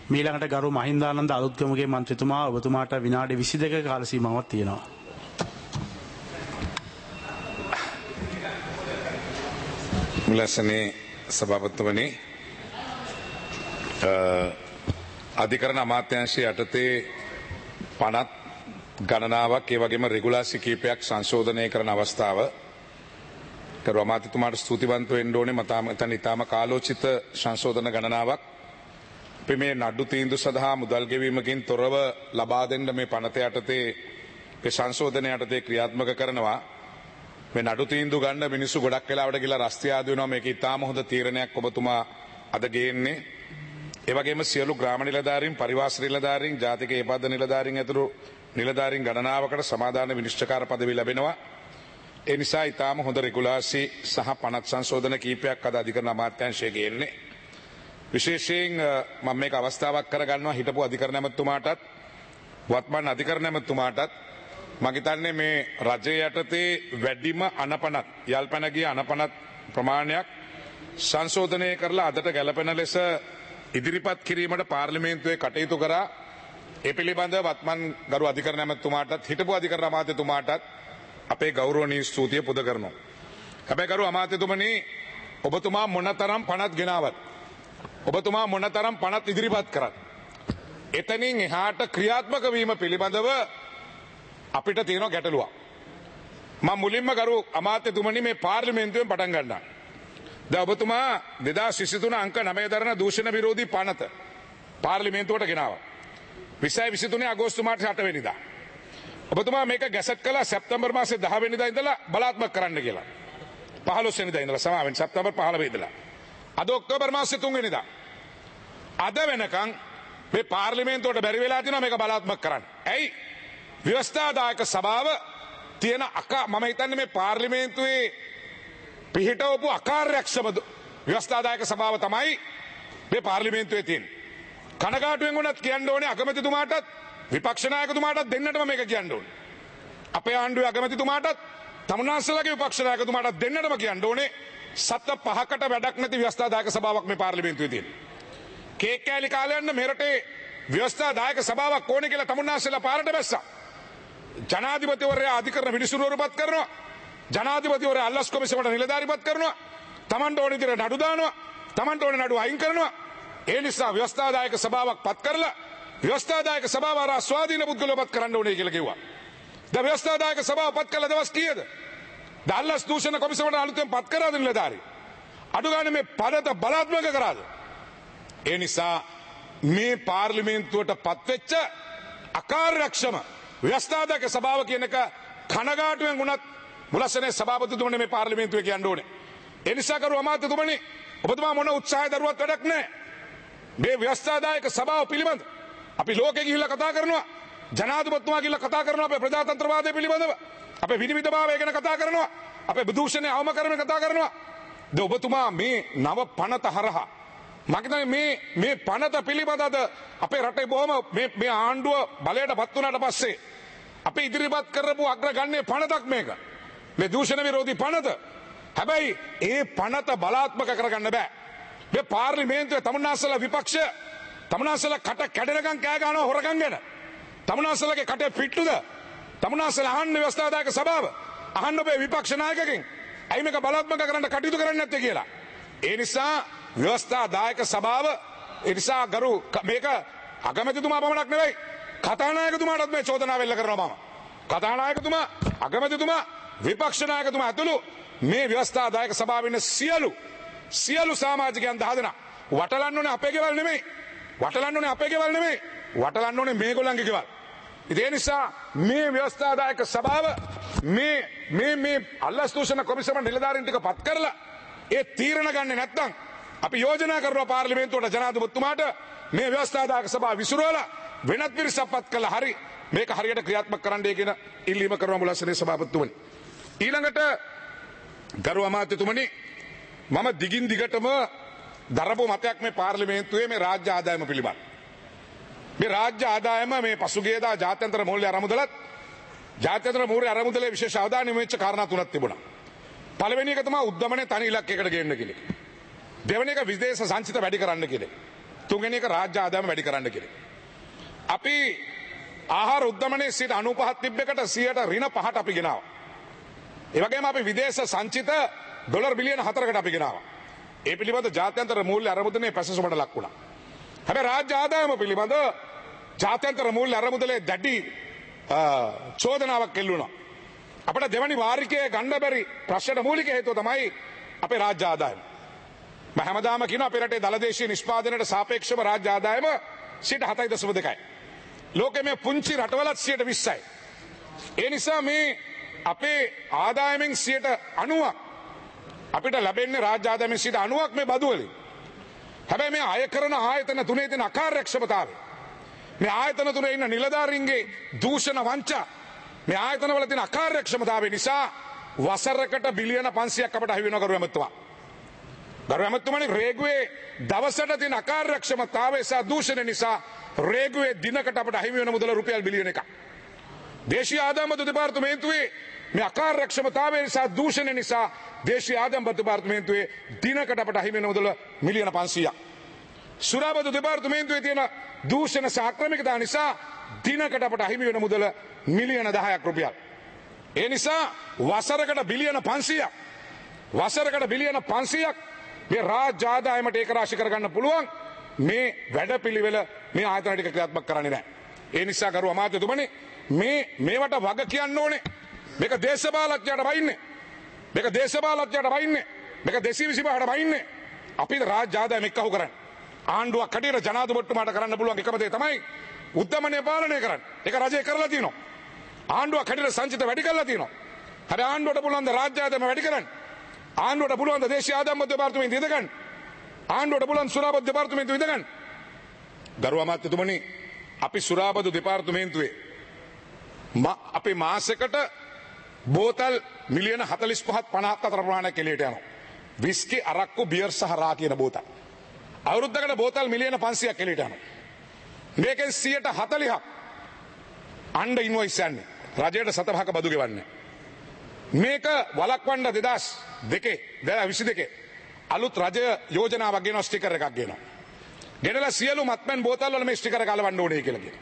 මීළඟට ගරු මහින්දානන්ද අලුත්ගමගේ මන්ත්‍රීතුමා ඔබතුමාට විනාඩි 22ක කාල සීමාවක් තියෙනවා. මුලසනේ සභාපතිතුමනි අධිකරණ අමාත්‍යාංශය යටතේ පනත් ගණනාවක් ඒ වගේම රෙගුලාසි කීපයක් සංශෝධනය කරන අවස්ථාව කරු අමාත්‍යතුමාට ස්තුතිවන්ත වෙන්න ඕනේ මතම ඉතාම කාලෝචිත සංශෝධන ගණනාවක් අපි මේ නඩු තීන්දුව සඳහා මුදල් ගෙවීමකින් තොරව ලබා දෙන්න මේ පනත යටතේ ඒ සංශෝධනය යටතේ ක්‍රියාත්මක කරනවා මේ නඩු තීන්දුව ගන්න මිනිස්සු ගොඩක් වෙලාවට ගිහලා රස්තියාදු වෙනවා මේක ඉතාම හොඳ තීරණයක් ඔබතුමා අද ගේන්නේ ඒ වගේම සියලු ග්‍රාම නිලධාරීන් පරිවාස නිලධාරීන් ජාතික ඒපද්ද නිලධාරීන් ඇතුළු නිලධාරීන් ගණනාවකට සමාදාන විනිශ්චයකාර පදවි ලැබෙනවා ඒ නිසා ඉතාම හොඳ රෙගුලාසි සහ පනත් සංශෝධන කීපයක් අද අධිකරණ අමාත්‍යාංශය ගේන්නේ විශේෂයෙන් මම මේක අවස්ථාවක් කරගන්නවා හිටපු අධිකරණ ඇමතුමාටත් වත්මන් අධිකරණ ඇමතුමාටත් මම හිතන්නේ මේ රජය යටතේ වැඩිම අනපනත් යල්පැන ගිය අනපනත් ප්‍රමාණයක් සංශෝධනය කරලා අදට ගැලපෙන ලෙස ඉදිරිපත් කිරීමට පාර්ලිමේන්තුවේ කටයුතු කරා ඒ පිළිබඳව වත්මන් ගරු අධිකරණ ඇමතුමාටත් හිටපු අධිකරණ අමාත්‍යතුමාටත් අපේ ගෞරවනීය ස්තුතිය පුද කරනවා. හැබැයි ගරු අමාත්‍යතුමනි ඔබතුමා මොනතරම් පනත් ගෙනාවත් ඔබතුමා මොනතරම් පනත් ඉදිරිපත් කරත් එතනින් එහාට ක්‍රියාත්මක වීම පිළිබඳව අපිට තියෙන ගැටලුවක්. මම මුලින්ම ගරු අමාත්‍යතුමනි මේ පාර්ලිමේන්තුවෙන් පටන් ගන්නවා. දැන් ඔබතුමා 2023 අංක 9 දරන දූෂණ විරෝධී පනත පාර්ලිමේන්තුවට ගෙනාවා. 2023 අගෝස්තු මාස 8 වෙනිදා. ඔබතුමා මේක ගැසට් කළා සැප්තැම්බර් මාසේ 10 වෙනිදා ඉඳලා බලාත්මක කරන්න කියලා. 15 වෙනිදා ඉඳලා සමාවෙන් සැප්තැම්බර් 15 ඉඳලා. අද ඔක්තෝබර් මාසේ 3 වෙනිදා. අද වෙනකන් මේ පාර්ලිමේන්තුවට බැරි වෙලා තිනවා මේක බලාත්මක කරන්න. ඇයි? ව්‍යවස්ථාදායක සභාව තියෙන මම හිතන්නේ මේ පාර්ලිමේන්තුවේ පිහිටවපු අකාර්යක්ෂම ව්‍යවස්ථාදායක සභාව තමයි මේ පාර්ලිමේන්තුවේ තියෙන්නේ. කනගාටුවෙන් වුණත් කියන්න ඕනේ අගමැතිතුමාටත් විපක්ෂ naයකතුමාටත් දෙන්නටම මේක කියන්න ඕනේ. අපේ ආණ්ඩුවේ අගමැතිතුමාටත් තමුන්නාන්සේලාගේ විපක්ෂ naයකතුමාටත් දෙන්නටම කියන්න ඕනේ සත්‍ය පහකට වැඩක් නැති ව්‍යවස්ථාදායක සභාවක් මේ පාර්ලිමේන්තුවේ තියෙන්නේ. කේක් කෑලි කාලයන් මේ රටේ ව්‍යවස්ථාදායක සභාවක් ඕනේ කියලා තමුන්නාන්සේලා පාරට බැස්සා. ජනාධිපතිවරයා අධිකරණ විනිසුරුවරුපත් කරනවා. ජනාධිපතිවරයා අල්ලස් කොමිසමට නිලධාරීපත් කරනවා. තමන්ට ඕන විදිහට නඩු දානවා. තමන්ට ඕන නඩු අයින් කරනවා. ඒ නිසා ව්‍යවස්ථාදායක සභාවක් පත් කරලා ව්‍යවස්ථාදායක සභාව ආ ස්වාධීන පුද්ගලව පත් කරන්න ඕනේ කියලා කිව්වා. දැන් ව්‍යවස්ථාදායක සභාව පත් කළ දවස් කීයද? අල්ලස් දූෂණ කොමිසමට අලුතෙන් පත් කරාද නිලධාරී? අඩු ගන්න මේ පදත බලාත්මක කරාද? ඒ නිසා මේ පාර්ලිමේන්තුවට පත්වෙච්ච අකාර්යක්ෂම ව්‍යවස්ථාදායක සභාව කියන එක කනගාටුවෙන් වුණත් මුලසනේ සභාපතිතුමනි මේ පාර්ලිමේන්තුවේ කියන්න ඕනේ. ඒ නිසා කරු අමාත්‍යතුමනි ඔබතුමා මොන උත්සාහය දරුවත් වැඩක් නැහැ. මේ ව්‍යවස්ථාදායක සභාව පිළිබඳ අපි ලෝකෙ ගිහිල්ලා කතා කරනවා. ජනාධිපතිතුමා ගිහිල්ලා කතා කරනවා අපේ ප්‍රජාතන්ත්‍රවාදය පිළිබඳව. අපේ විනිවිදභාවය ගැන කතා කරනවා. අපේ දූෂණය අවම කරමින් කතා කරනවා. ද ඔබතුමා මේ නව පනත හරහා මම කියන්නේ මේ පනත පිළිබඳව අපේ රටේ බොහොම මේ ආණ්ඩුව බලයට පත් වුණාට පස්සේ අපි ඉදිරිපත් කරපු අග්‍රගණ්‍ය පනතක් මේක. මේ දූෂණ විරෝධී පනත. හැබැයි ඒ පනත බලාත්මක කරගන්න බෑ. මේ පාර්ලිමේන්තුවේ තමුන්නාන්සලා විපක්ෂ තමුන්නාන්සලා කට කැඩෙනකන් කෑ ගන්නවා හොරකම් ගැන. තමුන්නාන්සලාගේ කටේ පිට්ටුද? තමුන්නාන්සලා අහන්න ව්‍යවස්ථාදායක සභාව. අහන්න ඔබේ විපක්ෂ නායකගෙන්. ඇයි මේක බලාත්මක කරන්න කටයුතු කරන්නේ නැත්තේ කියලා. ඒ නිසා ව්‍යවස්ථාදායක සභාව ඒ නිසා ගරු මේක අගමැතිතුමා පමණක් නෙවෙයි කතානායකතුමාටත් මේ චෝදනාව එල්ල කරනවා මම. කතානායකතුමා අගමැතිතුමා විපක්ෂ නායකතුමා ඇතුළු මේ ව්‍යවස්ථාදායක සභාවේ ඉන්න සියලු සමාජිකයන් 10 දෙනා වටලන්න ඕනේ අපේ ගෙවල් නෙමෙයි. වටලන්න ඕනේ අපේ ගෙවල් නෙමෙයි. වටලන්න ඕනේ මේගොල්ලන්ගේ ගෙවල්. ඒ නිසා මේ ව්‍යවස්ථාදායක සභාව මේ අල්ලස් දූෂණ කොමිසම නිලධාරීන් ටික පත් කරලා ඒ තීරණ ගන්නේ නැත්නම් අපි යෝජනා කරනවා පාර්ලිමේන්තුවට ජනාධිපතිතුමාට මේ ව්‍යවස්ථාදායක සභාව විසිරුවලා වෙනත් පිරිසක් පත් කළා හරි මේක හරියට ක්‍රියාත්මක කරන්නයි කියන ඉල්ලීම කරනවා මුලස්සනේ සභාපතිතුමනි. ඊළඟට ගරු අමාත්‍යතුමනි මම දිගින් දිගටම දරපු මතයක් මේ පාර්ලිමේන්තුවේ මේ රාජ්‍ය ආදායම පිළිබඳ. මේ රාජ්‍ය ආදායම මේ පසුගියදා ජාත්‍යන්තර මූල්‍ය අරමුදලත් ජාත්‍යන්තර මූල්‍ය අරමුදලේ විශේෂ අවධානය යොමු වෙච්ච කාරණා තුනක් තිබුණා. පළවෙනි එක තමයි උද්දමනයේ තනි ඉලක්කයකට ගේන්න කියන එක. දෙවෙනි එක විදේශ සංචිත වැඩි කරන්න කියන එක. තුන්වෙනි එක රාජ්‍ය ආදායම වැඩි කරන්න කියලා. අපි ආහාර උද්දමනයේ 95ක් තිබ්බෙකට 100ට ඍණ 5ට අපි ගෙනාවා. ඒ වගේම අපි විදේශ සංචිත ඩොලර් බිලියන 4කට අපි ගෙනාවා. ඒ පිළිබඳ ජාත්‍යන්තර මූල්‍ය අරමුදලේ පැසසුමට ලක් වුණා. හැබැයි රාජ්‍ය ආදායම පිළිබඳ ජාත්‍යන්තර මූල්‍ය අරමුදලේ දැඩි චෝදනාවක් එල්ලුණා. අපිට දෙවනි වාරිකයේ ගන්න බැරි ප්‍රශ්නට මූලික හේතුව තමයි අපේ රාජ්‍ය ආදායම. මම හැමදාම කියනවා අපේ රටේ දලදේශීය නිෂ්පාදනයට සාපේක්ෂව රාජ්‍ය ආදායම 7.2යි. ලෝකයේ මේ පුංචි රටවලත් 20යි. ඒ නිසා මේ අපේ ආදායමෙන් 90ක් අපිට ලැබෙන්නේ රාජ්‍ය ආදායමෙන් 90ක් මේ බදු වලින්. හැබැයි මේ අය කරන ආයතන තුනේ තියෙන අකාර්යක්ෂමතාවය, මේ ආයතන තුනේ ඉන්න නිලධාරීන්ගේ දූෂණ වංචා, මේ ආයතන වල තියෙන අකාර්යක්ෂමතාවය නිසා වසරකට බිලියන 500ක් අපට අහි වෙනවා කරු ඇමතුමා. කරු ඇමතුමානේ රේගුවේ දවසට තියෙන අකාර්යක්ෂමතාවය සහ දූෂණ නිසා රේගුවේ දිනකට අපට අහි වෙන මුදල රුපියල් බිලියන 1ක්. දේශීය ආදායම දෙපාර්තමේන්තුවේ මේ අකාර්යක්ෂමතාවය නිසා දූෂණ නිසා දේශීය ආදායම දෙපාර්තමේන්තුවේ දිනකට අපට අහි වෙන මුදල මිලියන 500ක්. සුරාබදු දෙපාර්තමේන්තුවේ තියෙන දූෂණ සහ ආක්‍රමිකතා නිසා දිනකට අපට අහි වෙන මුදල මිලියන 10ක් රුපියල්. ඒ නිසා වසරකට බිලියන 500ක් වසරකට බිලියන 500ක් මේ රාජ්‍ය ආදායමට ඒක රාශි කරගන්න පුළුවන් මේ වැඩපිළිවෙල මේ ආයතන ටික ක්‍රියාත්මක කරන්නේ නැහැ. ඒ නිසා ගරු අමාත්‍යතුමනි මේවට වග කියන්න ඕනේ. මේක දේශපාලඥයට වයින්නේ. මේක දේශපාලඥයට වයින්නේ. මේක 225ට වයින්නේ. අපි රාජ්‍ය ආදායම එක්කහුව කරන්නේ. ආණ්ඩුවක් කඩේට ජනාධිපතිතුමාට කරන්න පුළුවන් එකම දේ තමයි උද්දමනය පාලනය කරන්න. ඒක රජය කරලා තියෙනවා. ආණ්ඩුවක් කඩේට සංචිත වැඩි කරලා තියෙනවා. හැබැයි ආණ්ඩුවට පුළුවන් ද රාජ්‍ය ආදායම වැඩි කරන්න? ආණ්ඩුවට පුළුවන් ද දේශීය ආදායම දෙපාර්තමේන්තුව ඉදගන්න? ආණ්ඩුවට පුළුවන් සුරාබදු දෙපාර්තමේන්තුව ඉදගන්න? ගරු අමාත්‍යතුමනි, අපි සුරාබදු දෙපාර්තමේන්තුවේ අපි මාසෙකට බෝතල් මිලියන 45ක් 50ක් අතර ප්‍රමාණයක් එළියට යනවා. විස්කි, අරක්කු, බියර් සහ රා කියන බෝතල්. අවුරුද්දකට බෝතල් මිලියන 500ක් එළියට යනවා. මේකෙන් 140ක් අණ්ඩ ඉන්වොයිස් යන්නේ. රජයට සතපහක බදු ගෙවන්නේ. මේක වළක්වන්න 2022 අලුත් රජය යෝජනාවක් ගෙනවා, ස්ටිකර් එකක් ගෙනවා. ගෙනලා සියලු මත්පැන් බෝතල් වල මේ ස්ටිකර් ගලවන්න ඕනේ කියලා කියනවා.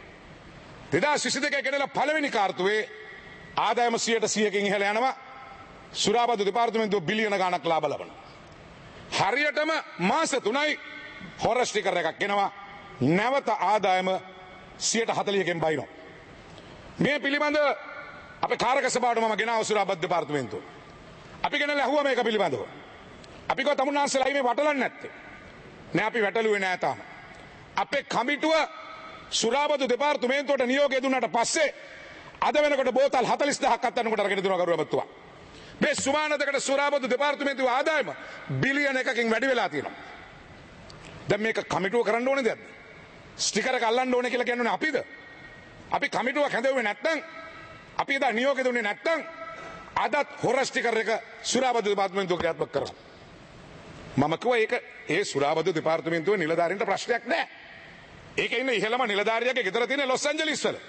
2022 ගෙනලා පළවෙනි කාර්තුවේ ආදායම 100%කින් ඉහළ යනවා. සුරාබදු දෙපාර්තමේන්තුව බිලියන ගණක් ලාභ ලබනවා. හරියටම මාස 3යි හොර ස්ටිකර් එකක් ගෙනවා. නැවත ආදායම 140කින් බයිනවා. මේ පිළිබඳ අපේ කාරක සභාවට මම ගෙනාව සුරාබදු දෙපාර්තමේන්තුව. අපි ගෙනලා ඇහුවා මේක පිළිබඳව. අපි කිව්වා තමුන්නාන්සලා මේ වටලන්නේ නැත්තේ. නෑ, අපි වැටලුවේ නෑ තාම. අපේ කමිටුව සුරාබදු දෙපාර්තමේන්තුවට නියෝගය දුන්නාට පස්සේ අද වෙනකොට බෝතල් 40000ක් අත්අඩංගුවට අරගෙන දෙනවා කරු ඇමතුමා. මේ සුමානදකට සුරාබදු දෙපාර්තමේන්තුවේ ආදායම බිලියන 1කින් වැඩි වෙලා තියෙනවා. දැන් මේක කමිටුව කරන්න ඕනේ දෙයක්ද? ස්ටිකර් එක අල්ලන්න ඕනේ කියලා කියන්නේ අපිද? අපි කමිටුවක් හැදෙව්වේ නැත්නම්, අපි එදා නියෝගය දුන්නේ නැත්නම් අදත් හොර ස්ටිකර් එක සුරාබදු දෙපාර්තමේන්තුව ක්‍රියාත්මක කරනවා. මම කිව්වා ඒක ඒ සුරාබදු දෙපාර්තමේන්තුවේ නිලධාරීන්ට ප්‍රශ්නයක් නැහැ. ඒකේ ඉන්න ඉහළම නිලධාරියාගේ ගෙදර තියෙන ලොස් ඇන්ජලිස් වල.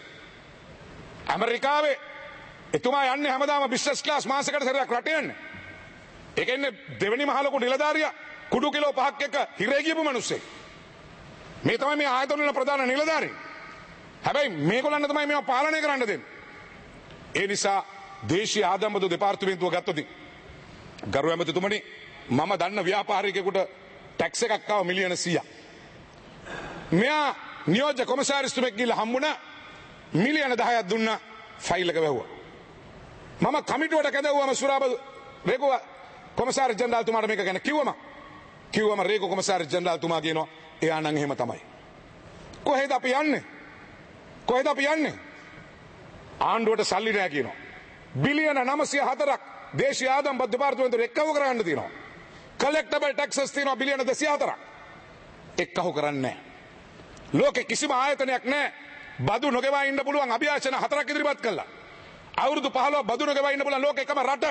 ඇමරිකාවේ එතුමා යන්නේ හැමදාම බිස්නස් ක්ලාස් මාසෙකට සැරයක් රට යන්නේ. ඒකේ ඉන්නේ දෙවෙනි මහ ලොකු නිලධාරියා කුඩු කිලෝ 5ක් එක හිරේ ගියපු මිනිස්සෙක්. මේ තමයි මේ ආයතන වල ප්‍රධාන නිලධාරීන්. හැබැයි මේගොල්ලන් තමයි මේවා පාලනය කරන්න දෙන්නේ. ඒ නිසා දේශීය ආදායම දෙපාර්තමේන්තුව ගත්තොත් ගරු ඇමතිතුමනි, මම දන්න ව්‍යාපාරිකයෙකුට ටැක්ස් එකක් ආව මිලියන 100ක්. මෙයා නියෝජ්‍ය කොමසාරිස්තුමෙක් ගිහලා හම්බුණා, මිලියන 10ක් දුන්නා, ෆයිල් එක වැහුවා. මම කමිටුවට කැදවුවම සුරාබදු රේගු කොමසාරි ජෙනරාල්තුමාට මේක ගැන කිව්වම රේගු කොමසාරි ජෙනරාල්තුමා කියනවා එයා නම් එහෙම තමයි. කොහෙද අපි යන්නේ? ආණ්ඩුවට සල්ලි නැහැ කියනවා. බිලියන 904ක් දේශීය ආදායම දෙපාර්තමේන්තුවට එක්කව කරගන්න තියෙනවා. කලෙක්ටබල් ටැක්සස් තියෙනවා බිලියන 204ක්. එක්කව කරන්නේ නැහැ. ලෝකේ කිසිම ආයතනයක් නැහැ බදු නොගෙවා ඉන්න පුළුවන් අභියාචන 4ක් ඉදිරිපත් කළා. අවුරුදු 15 බදු නොගෙවා ඉන්න පුළුවන් ලෝකේ එකම රට.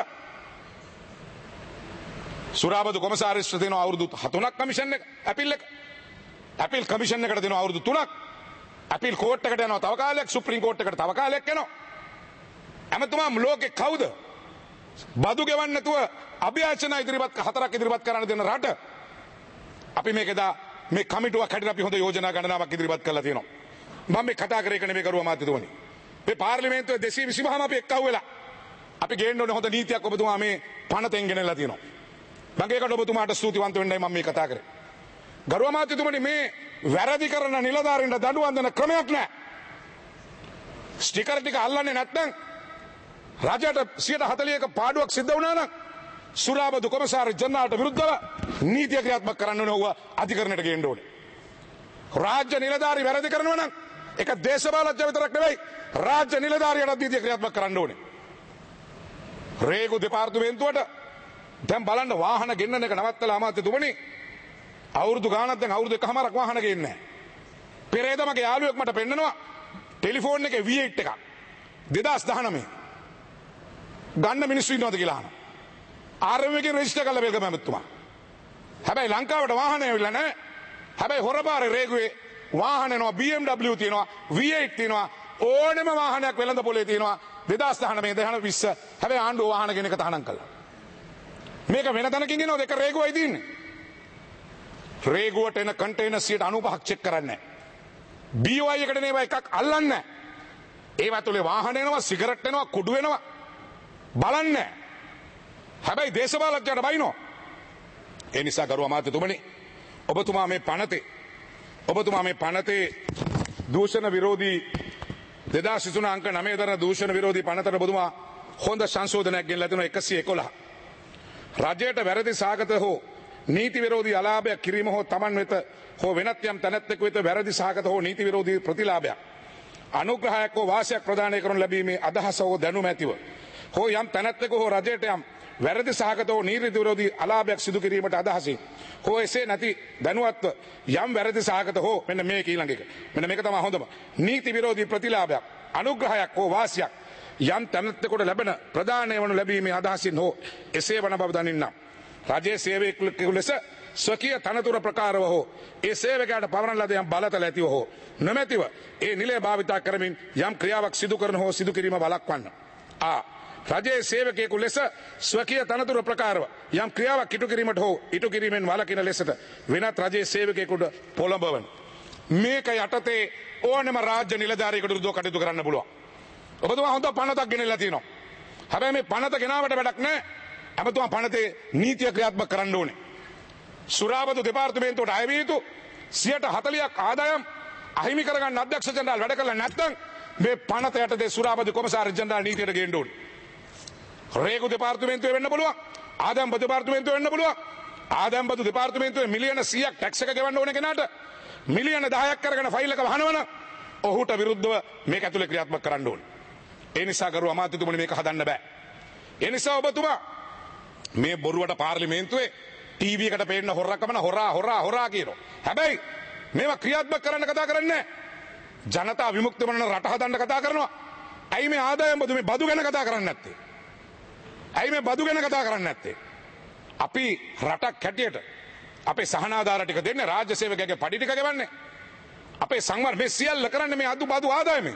සුරාබදු කොමසාරිස්ට දෙනවා අවුරුදු 3ක් කමිෂන් එක, ඇපීල් කමිෂන් එකට දෙනවා අවුරුදු 3ක්. ඇපීල් කෝට් එකට යනවා තව කාලයක්, සුප්‍රීම කෝට් එකට තව කාලයක් යනවා. ඇමතුමා ලෝකේ කවුද බදු ගෙවන්න නැතුව අභියාචන ඉදිරිපත් 4ක් ඉදිරිපත් කරන්න දෙන රට? අපි මේකද මේ කමිටුවක් හැටියට අපි හොඳ යෝජනා ගණනාවක් ඉදිරිපත් කරලා තියෙනවා. මම මේ කතා කරේ කනේ මේ කරුවා මාත්‍යතුමනි. මේ පාර්ලිමේන්තුවේ 225ම අපි එක්කව වෙලා අපි ගේන්න ඕනේ හොඳ නීතියක් ඔබතුමා මේ පනතෙන් ගෙනල්ලා තියෙනවා. මම ඒකට ඔබතුමාට ස්තුතිවන්ත වෙන්නයි මම මේ කතා කරේ. ගරුව මාත්‍යතුමනි මේ වැරදි කරන නිලධාරීන්ට දඬුවම් දෙන ක්‍රමයක් නැහැ. ස්ටිකර් ටික අල්ලන්නේ නැත්නම් රජයට 141 පාඩුවක් සිද්ධ වුණා නම් සුරාබදු කොමසාරි ජනරාල්ට විරුද්ධව නීතිය ක්‍රියාත්මක කරන්න ඕනේ ඔව අධිකරණයට ගේන්න ඕනේ. රාජ්‍ය නිලධාරී වැරදි කරනවා නම් ඒක දේශපාලනඥ විතරක් නෙවෙයි රාජ්‍ය නිලධාරියට නීතිය ක්‍රියාත්මක කරන්න ඕනේ. රේගු දෙපාර්තමේන්තුවට දැන් බලන්න වාහන ගෙන්නන එක නවත්තලා අමාත්‍යතුමනි අවුරුදු ගාණක් දැන් අවුරුදු එකමාරක් වාහන ගෙන්නේ නැහැ. පෙරේද මගේ යාළුවෙක් මට පෙන්නනවා ටෙලිෆෝන් එකේ V8 එකක් 2019 ගන්න මිනිස්සු ඉන්නවද කියලා අහනවා. ආර්එම් එකෙන් රෙජිස්ටර් කරලා බෙල්ගම ඇමතුමා. හැබැයි ලංකාවට වාහනේ ඇවිල්ලා නැහැ. හැබැයි හොරපාරේ රේගුවේ වාහන එනවා BMW තියෙනවා V8 තියෙනවා ඕනෙම වාහනයක් වෙළඳ පොලේ තියෙනවා 2019 2020 හැබැයි ආණ්ඩුව වාහන ගෙන එක තහනම් කළා. මේක වෙන තැනකින් ගෙනව දෙක රේගුවයි තියෙන්නේ. රේගුවට එන කන්ටේනර් 95ක් චෙක් කරන්නේ නැහැ. BOI එකට නේවා එකක් අල්ලන්නේ නැහැ. ඒවා තුලේ වාහන එනවා සිගරට් එනවා කුඩු වෙනවා බලන්නේ නැහැ. හැබැයි දේශපාලනඥයට බයිනෝ. ඒ නිසා ගරුව අමාත්‍යතුමනි ඔබතුමා මේ පනතේ දූෂණ විරෝධී 2023 අංක 9 දරන දූෂණ විරෝධී පනතට ඔබතුමා හොඳ සංශෝධනයක් ගෙනලා තිනවා 111. රජයට වැරදි සාගත හෝ නීති විරෝධී අලාභයක් කිරීම හෝ තමන් වෙත හෝ වෙනත් යම් තැනැත්තෙකු වෙත වැරදි සාගත හෝ නීති විරෝධී ප්‍රතිලාභයක් අනුග්‍රහයක් හෝ වාසියක් ප්‍රදානය කරනු ලැබීමේ අදහස හෝ දැනුම ඇතිව හෝ යම් තැනැත්තෙකු හෝ රජයට යම් වැරදි සහගත හෝ නීති විරෝධී අලාභයක් සිදු කිරීමට අදහසින් හෝ එසේ නැති දැනුවත්ව යම් වැරදි සහගත හෝ මෙන්න මේක ඊළඟ එක මෙන්න මේක තමයි හොඳම නීති විරෝධී ප්‍රතිලාභයක් අනුග්‍රහයක් හෝ වාසියක් යම් තැනැත්තෙකුට ලැබෙන ප්‍රදානය වනු ලැබීමේ අදහසින් හෝ එසේ වන බව දනින්නම්. රජයේ සේවකයෙකු ලෙස ස්වකීය තනතුර ප්‍රකාරව හෝ ඒ සේවකයාට පවරන ලද යම් බලතල ඇතිව හෝ නොමැතිව ඒ නිලය භාවිතා කරමින් යම් ක්‍රියාවක් සිදු කරන හෝ සිදු කිරීම වළක්වන්න. රජයේ සේවකයෙකු ලෙස ස්වකීය තනතුර ප්‍රකාරව යම් ක්‍රියාවක් ඉටු කිරීමට හෝ ඉටු කිරීමෙන් වළකින ලෙසට වෙනත් රජයේ සේවකයෙකුට පොළඹවන. මේක යටතේ ඕනෑම රාජ්‍ය නිලධාරියෙකුට විරුද්ධව කටයුතු කරන්න පුළුවන්. ඔබතුමා හොඳ පනතක් ගෙනල්ලා තියෙනවා. හැබැයි මේ පනත ගෙනාවට වැඩක් නැහැ. ඔබතුමා පනතේ නීතිය ක්‍රියාත්මක කරන්න ඕනේ. සුරාබදු දෙපාර්තමේන්තුවට අය විය යුතු 40%ක් ආදායම් අහිමි කරගන්න අධ්‍යක්ෂ ජනරාල් වැඩ කළා නැත්නම් මේ පනත යටතේ සුරාබදු කොමසාරි ජනරාල් නීතියට ගේන්න ඕනේ. රේගු දෙපාර්තමේන්තුවේ වෙන්න පුළුවන්. ආදායම් බදු දෙපාර්තමේන්තුවේ වෙන්න පුළුවන්. ආදායම් බදු දෙපාර්තමේන්තුවේ මිලියන 100ක් ටැක්ස් එක ගෙවන්න ඕන කෙනාට මිලියන 10ක් කරගෙන ෆයිල් එක වහනවනම් ඔහුට විරුද්ධව මේක ඇතුලේ ක්‍රියාත්මක කරන්න ඕනේ. ඒ නිසා ගරු අමාත්‍යතුමනි මේක හදන්න බෑ. ඒ නිසා ඔබතුමා මේ බොරුවට පාර්ලිමේන්තුවේ ටීවී එකට පේන්න හොරකමන හොරා කියනවා. හැබැයි මේවා ක්‍රියාත්මක කරන්න කතා කරන්නේ නැහැ. ජනතා විමුක්ති මොන රට හදන්න කතා කරනවා. ඇයි මේ ආදායම් බදු මේ බදු ගැන කතා කරන්නේ නැත්තේ? ඇයි මේ බදු ගැන කතා කරන්නේ නැත්තේ? අපි රටක් හැටියට අපේ සහනාධාර ටික දෙන්නේ රාජ්‍ය සේවකයාගේ පඩි ටික ගෙවන්නේ. අපේ සංවර්ධන මේ සියල්ල කරන්නේ මේ අදු බදු ආදායමෙන්.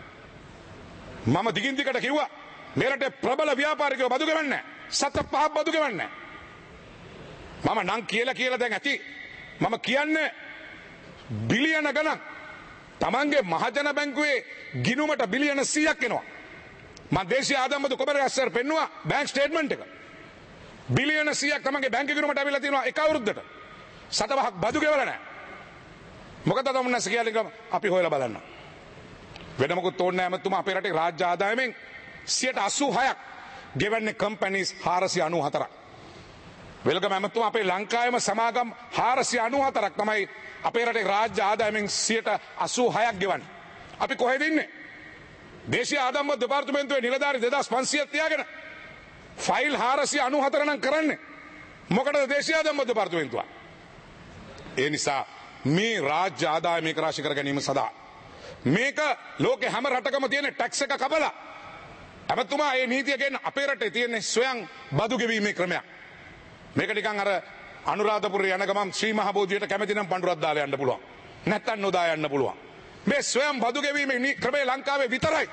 මම දිගින් දිගට කිව්වා මේ රටේ ප්‍රබල ව්‍යාපාරිකයෝ බදු ගෙවන්නේ නැහැ. සත පහක් බදු ගෙවන්නේ නැහැ. මම නම් කියලා දැන් ඇති. මම කියන්නේ බිලියන ගණන් තමන්ගේ මහජන බැංකුවේ ගිණුමට බිලියන 100ක් එනවා. මම දේශීය ආදායම් බදු කොමරාස්සර් පෙන්නුවා බැංක් ස්ටේට්මන්ට් එක. බිලියන 100ක් තමන්ගේ බැංක ගිණුමට අවිලා තියෙනවා එක අවුරුද්දට. සත පහක් බදු ගෙවලා නැහැ. මොකද තමන්නස් කියලා අපි හොයලා බලන්න. වෙන මොකුත් ඕනේ නැහැ මතුමා අපේ රටේ රාජ්‍ය ආදායමෙන් 86ක් ගෙවන්නේ කම්පැනිස් 494ක්. වෙල්ගම මතුමා අපේ ලංකාවේම සමාගම් 494ක් තමයි අපේ රටේ රාජ්‍ය ආදායමෙන් 86ක් ගෙවන්නේ. අපි කොහෙද ඉන්නේ? දේශීය ආදායම් දෙපාර්තමේන්තුවේ නිලධාරි 2500ක් තියාගෙන ෆයිල් 494 නම් කරන්නේ. මොකටද දේශීය ආදායම් දෙපාර්තමේන්තුව? ඒ නිසා මේ රාජ්‍ය ආදායම රාශි කර ගැනීම සඳහා මේක ලෝකේ හැම රටකම තියෙන ටැක්ස් එක කපලා අපතුමා මේ නීතිය ගෙන්න අපේ රටේ තියෙන ස්වයං බදු ගෙවීමේ ක්‍රමයක්. මේක නිකන් අර අනුරාධපුරේ යන ගමන් ශ්‍රී මහ බෝධියට කැමති නම් පඬුරක් දාලා යන්න පුළුවන්. නැත්තම් නොදා යන්න පුළුවන්. මේ ස්වයං බදු ගෙවීමේ ක්‍රමය ලංකාවේ විතරයි.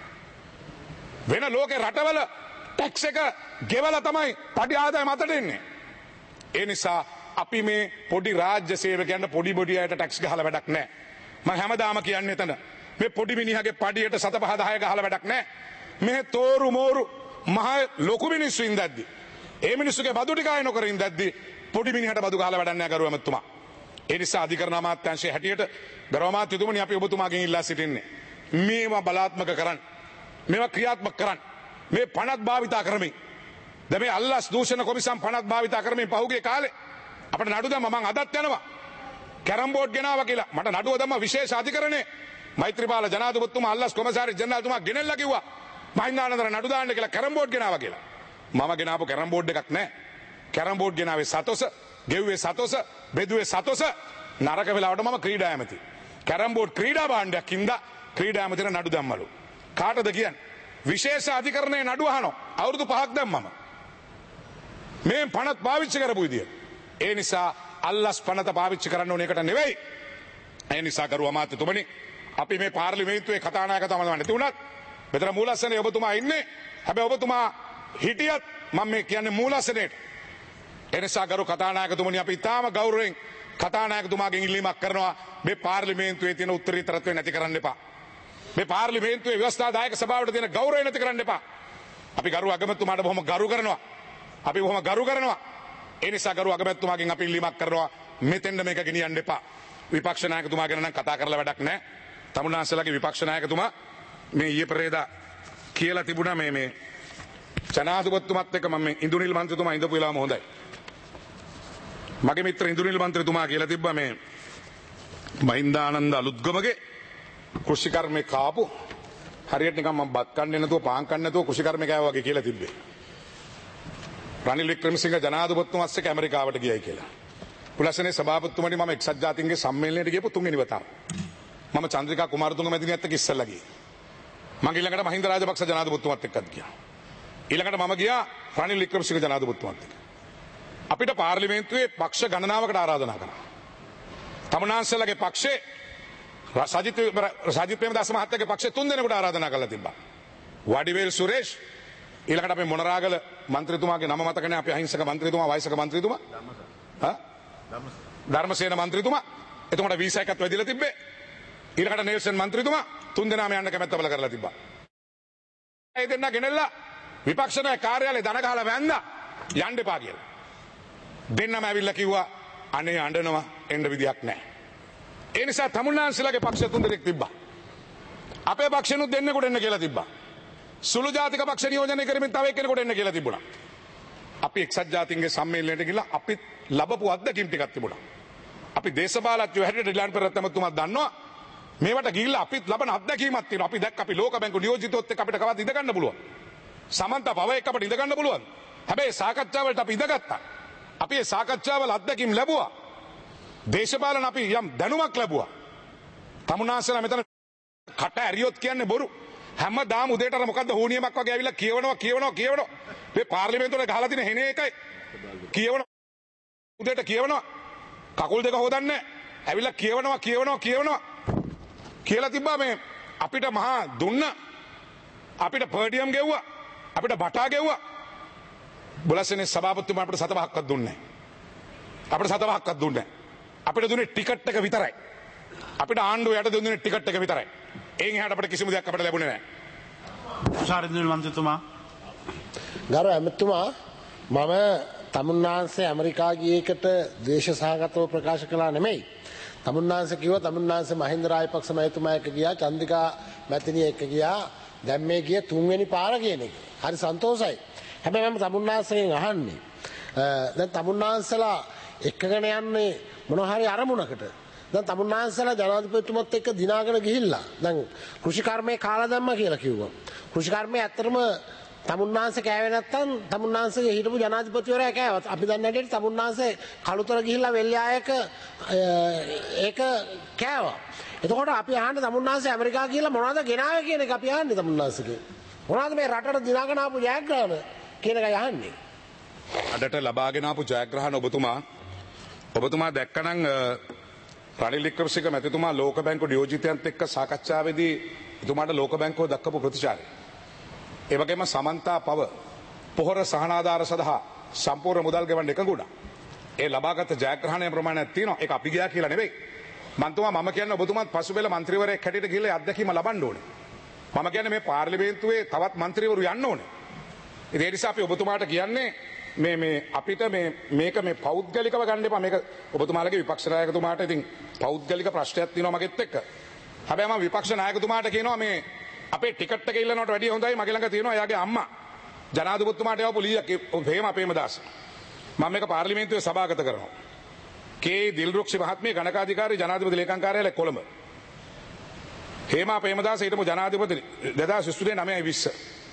වෙන ලෝකේ රටවල ටැක්ස් එක ගෙවලා තමයි පඩි ආදායම අතට එන්නේ. ඒ නිසා අපි මේ පොඩි රාජ්‍ය සේවකයන්ට පොඩි බොඩි අයට ටැක්ස් ගහලා වැඩක් නැහැ. මම හැමදාම කියන්නේ එතන මේ පොඩි මිනිහගේ පඩියට 7-5-10 ගහලා වැඩක් නැහැ. මේ තෝරු මෝරු මහ ලොකු මිනිස්සු ඉඳද්දි ඒ මිනිස්සුගේ බදු ටික අය නොකර ඉඳද්දි පොඩි මිනිහට බදු ගහලා වැඩක් නැහැ ගරුව ඇමතුමා. ඒ නිසා අධිකරණ අමාත්‍යාංශයේ හැටියට ගරුව අමාත්‍යතුමනි අපි ඔබතුමාගෙන් ඉල්ලා සිටින්නේ මේවා බලාත්මක කරන්න, මේවා ක්‍රියාත්මක කරන්න, මේ පනත් භාවිතා කරමින් දැන් මේ අල්ලාස් දූෂණ කොමිසම් පනත් භාවිතා කරමින් පහුගිය කාලේ අපිට නඩු දැම්ම. මම අදත් යනවා කැරම් බෝඩ් ගෙනාවා කියලා මට නඩුව දැම්ම විශේෂ අධිකරණේ. මෛත්‍රීපාල ජනාධිපතිතුමා අල්ලාස් කොමසාරි ජෙනරාල්තුමා ගෙනෙල්ලා කිව්වා මහින්දානන්දර නඩු දාන්න කියලා කැරම් බෝඩ් ගෙනාවා කියලා. මම ගෙනාවු කැරම් බෝඩ් එකක් නැහැ. කැරම් බෝඩ් ගෙනාවේ සතොස, ගෙව්වේ සතොස, බෙදුවේ සතොස. නරක වෙලාවට මම ක්‍රීඩා ඇමති. කැරම් බෝඩ් ක්‍රීඩා භාණ්ඩයක් හින්දා ක්‍රීඩා ඇමතිට නඩු දැම්මලු. කාටද කියන්නේ? විශේෂ අධිකරණයේ නඩු අහනවා. අවුරුදු 5ක් දැම්මම. මේ පනත් පාවිච්චි කරපු විදිය. ඒ නිසා අල්ලස් පනත පාවිච්චි කරන්න ඕන එකට නෙවෙයි. ඒ නිසා කරුව අමාත්‍යතුමනි අපි මේ පාර්ලිමේන්තුවේ කතානායකතුමා නැති වුණත් මෙතන මූලාසනයේ ඔබතුමා ඉන්නේ. හැබැයි ඔබතුමා හිටියත් මම මේ කියන්නේ මූලාසනයේට. ඒ නිසා කරු කතානායකතුමනි අපි ඊටාම ගෞරවයෙන් කතානායකතුමාගෙන් ඉල්ලීමක් කරනවා මේ පාර්ලිමේන්තුවේ තියෙන උත්තරීතරත්වය නැති කරන්න එපා. මේ පාර්ලිමේන්තුවේ ව්‍යවස්ථාදායක සභාවට තියෙන ගෞරවය නැති කරන්න එපා. අපි ගරු අගමැතිතුමාට බොහොම ගරු කරනවා. අපි බොහොම ගරු කරනවා. ඒ නිසා ගරු අගමැතිතුමාගෙන් අපි ඉල්ලීමක් කරනවා මෙතෙන්ද මේක ගෙනියන්න එපා. විපක්ෂ නායකතුමා ගැන නම් කතා කරලා වැඩක් නැහැ. තමුන්නාන්සේලාගේ විපක්ෂ නායකතුමා මේ ඊයේ පෙරේදා කියලා තිබුණා මේ ජනාධිපතිතුමත් එක්ක මම ඉන්දුනිල් මන්ත්‍රීතුමා ඉඳපු වෙලාවම හොඳයි. මගේ මිත්‍ර ඉන්දුනිල් මන්ත්‍රීතුමා කියලා තිබ්බා මේ මහින්දානන්ද අලුත්ගමගේ කෘෂිකර්මේ කාපු හරියට නිකන් මම බත් කන්නේ නැතුව පාන් කන්නේ නැතුව කෘෂිකර්මේ කෑවා වගේ කියලා තිබ්බේ. රනිල් වික්‍රමසිංහ ජනාධිපතිතුමාත් එක්ක ඇමරිකාවට ගියයි කියලා. පුලසනේ සභාපතිතුමනි මම එක්සත් ජාතීන්ගේ සම්මේලනයට ගියපු තුන්වෙනි වතාව. මම චන්ද්‍රිකා කුමාරතුංග මැතිණියත් එක්ක ඉස්සෙල්ලා ගියේ. මම ඊළඟට මහින්ද රාජපක්ෂ ජනාධිපතිතුමාත් එක්කත් ගියා. ඊළඟට මම ගියා රනිල් වික්‍රමසිංහ ජනාධිපතිතුමාත් එක්ක. අපිට පාර්ලිමේන්තුවේ පක්ෂ ගණනාවකට ආරාධනා කරා. තමුන්නාන්සේලාගේ පක්ෂේ සජිත් ප්‍රේමදාස මහත්තයාගේ පක්ෂේ 3 දෙනෙකුට ආරාධනා කරලා තිබ්බා. වඩිවේල් සුරේෂ් ඊළඟට අපේ මොනරාගල මන්ත්‍රීතුමාගේ නම මතක නැහැ. අපේ අහිංසක මන්ත්‍රීතුමා වයසක මන්ත්‍රීතුමා ධර්මසේන මන්ත්‍රීතුමා එතකොට වීසා එකත් වැදිලා තිබ්බේ. ඊළඟට නෙල්සන් මන්ත්‍රීතුමා 3 දෙනාම යන්න කැමැත්ත බල කරලා තිබ්බා. ඒ දෙන්න ගෙනෙල්ලා විපක්ෂ නායක කාර්යාලේ දන ගහලා වැන්දා යන්න එපා කියලා. දෙන්නම ඇවිල්ලා කිව්වා අනේ අඬනවා එන්න විදියක් නැහැ. ඒ නිසා තමුන්නාන්සේලාගේ පක්ෂ 3 දෙනෙක් තිබ්බා. අපේ පක්ෂෙනුත් දෙන්නෙකුට එන්න කියලා තිබ්බා. සුළු ජාතික පක්ෂ නියෝජනය කරමින් තව එක්කෙනෙකුට එන්න කියලා තිබුණා. අපි එක්සත් ජාතීන්ගේ සම්මේලනයට ගිහලා අපි ලැබපු අත්දැකීම් ටිකක් තිබුණා. අපි දේශපාලඥයෝ හැටියට ඩිලාන් පෙරේරා මහත්මයා දන්නවා මේවට ගිහිල්ලා අපිත් ලබන අත්දැකීමක් තියෙනවා. අපි දැක්ක අපි ලෝක බැංකු නියෝජිතොත් එක්ක අපිට කවදාවත් ඉඳ ගන්න පුළුවන්. සමන්ත පව එක්ක අපිට ඉඳ ගන්න පුළුවන්. හැබැයි සාකච්ඡාවලට අපි ඉඳගත්තා. අපි ඒ සාකච්ඡාවල අත්දැකීම් ලැබුවා. දේශපාලන අපි යම් දැනුමක් ලැබුවා. තමුන්නාන්සේලා මෙතන කට ඇරියොත් කියන්නේ බොරු. හැමදාම උදේට අර මොකද්ද හෝනියමක් වගේ ඇවිල්ලා කියවනවා. මේ පාර්ලිමේන්තුවේ ගහලා තියෙන හෙනේ එකයි. කියවනවා. උදේට කියවනවා. කකුල් දෙක හොදන්නේ. ඇවිල්ලා කියවනවා. කියලා තිබ්බා මේ අපිට මහා දුන්න. අපිට පර්ඩියම් ගෙව්වා. අපිට බටා ගෙව්වා. බුලසනේ සභාපතිතුමා අපිට 7-5ක්වත් දුන්නේ නැහැ. අපිට දුන්නේ ටිකට් එක විතරයි. අපිට ආණ්ඩුව යට දුන්නේ ටිකට් එක විතරයි. එයින් එහාට අපිට කිසිම දෙයක් අපිට ලැබුණේ නැහැ. සාරින්දුල් මන්ත්‍රීතුමා ගරු ඇමතුමා මම තමුන්නාන්සේ ඇමරිකා ගියේකට ද්වේෂ සහගතව ප්‍රකාශ කළා නෙමෙයි. තමුන්නාන්සේ කිව්වා තමුන්නාන්සේ මහින්ද රාජපක්ෂ මහතුමා එක්ක ගියා, චන්ද්‍රිකා මැතිණිය එක්ක ගියා. දැන් මේ ගියේ 3 වෙනි පාර කියන එක. හරි සන්තෝෂයි. හැබැයි මම තමුන්නාන්සේගෙන් අහන්නේ දැන් තමුන්නාන්සලා එක්කගෙන යන්නේ මොන හරි අරමුණකට. දැන් තමුන්නාන්සලා ජනාධිපතිතුමත් එක්ක දිනාගෙන ගිහිල්ලා දැන් කෘෂිකර්මයේ කාලා දැම්මා කියලා කිව්වා. කෘෂිකර්මයේ ඇත්තටම තමුන්නාන්සේ කෑවේ නැත්තම් තමුන්නාන්සේගේ හිටපු ජනාධිපතිවරයා කෑවත් අපි දන්නේ නැටි තමුන්නාන්සේ කළුතර ගිහිල්ලා වෙල්යායක ඒක කෑවා. එතකොට අපි අහන්නේ තමුන්නාන්සේ ඇමරිකා ගිහිල්ලා මොනවද ගෙනාවේ කියන එක අපි අහන්නේ තමුන්නාන්සේගේ. මොනවද මේ රටට දිනාගෙන ආපු ජයග්‍රහණ කියන එකයි අහන්නේ. අදට ලබාගෙන ආපු ජයග්‍රහණ ඔබතුමා දැක්කනම් රනිල් වික්‍රමසිංහ මැතිතුමා ලෝක බැංකු නියෝජිතයන්ත් එක්ක සාකච්ඡාවේදී එතුමාට ලෝක බැංකුව දක්වපු ප්‍රතිචාරය. ඒ වගේම සමන්තා පව පොහොර සහනාධාර සඳහා සම්පූර්ණ මුදල් ගෙවන්න එකඟ වුණා. ඒ ලබාගත් ජයග්‍රහණය ප්‍රමාණයක් තියෙනවා. ඒක අපි ගියා කියලා නෙවෙයි. මන්තුමා මම කියන්නේ ඔබතුමාත් පසුබෙල මන්ත්‍රීවරයෙක් හැටියට ගිහලා අත්දැකීම ලබන්න ඕනේ. මම කියන්නේ මේ පාර්ලිමේන්තුවේ තවත් මන්ත්‍රීවරු යන්න ඕනේ. ඒ නිසා අපි ඔබතුමාට කියන්නේ මේ අපිට මේක මේ පෞද්ගලිකව ගන්න එපා. මේක ඔබතුමාලගේ විපක්ෂ නායකතුමාට ඉතින් පෞද්ගලික ප්‍රශ්නයක් තියෙනවා මගෙත් එක්ක. හැබැයි මම විපක්ෂ නායකතුමාට කියනවා මේ අපේ ටිකට් එක ඉල්ලනවට වැඩිය හොඳයි මගේ ළඟ තියෙනවා එයාගේ අම්මා ජනාධිපතිතුමාට යවපු ලීයක් ප්‍රේමදාස. මම මේක පාර්ලිමේන්තුවේ සභාගත කරනවා. කේ දිල්රුක්ෂි මහත්මිය ගණකාධිකාරී ජනාධිපති ලේකම් කාර්යාලය කොළඹ. හේමා ප්‍රේමදාස හිටපු ජනාධිපති 2009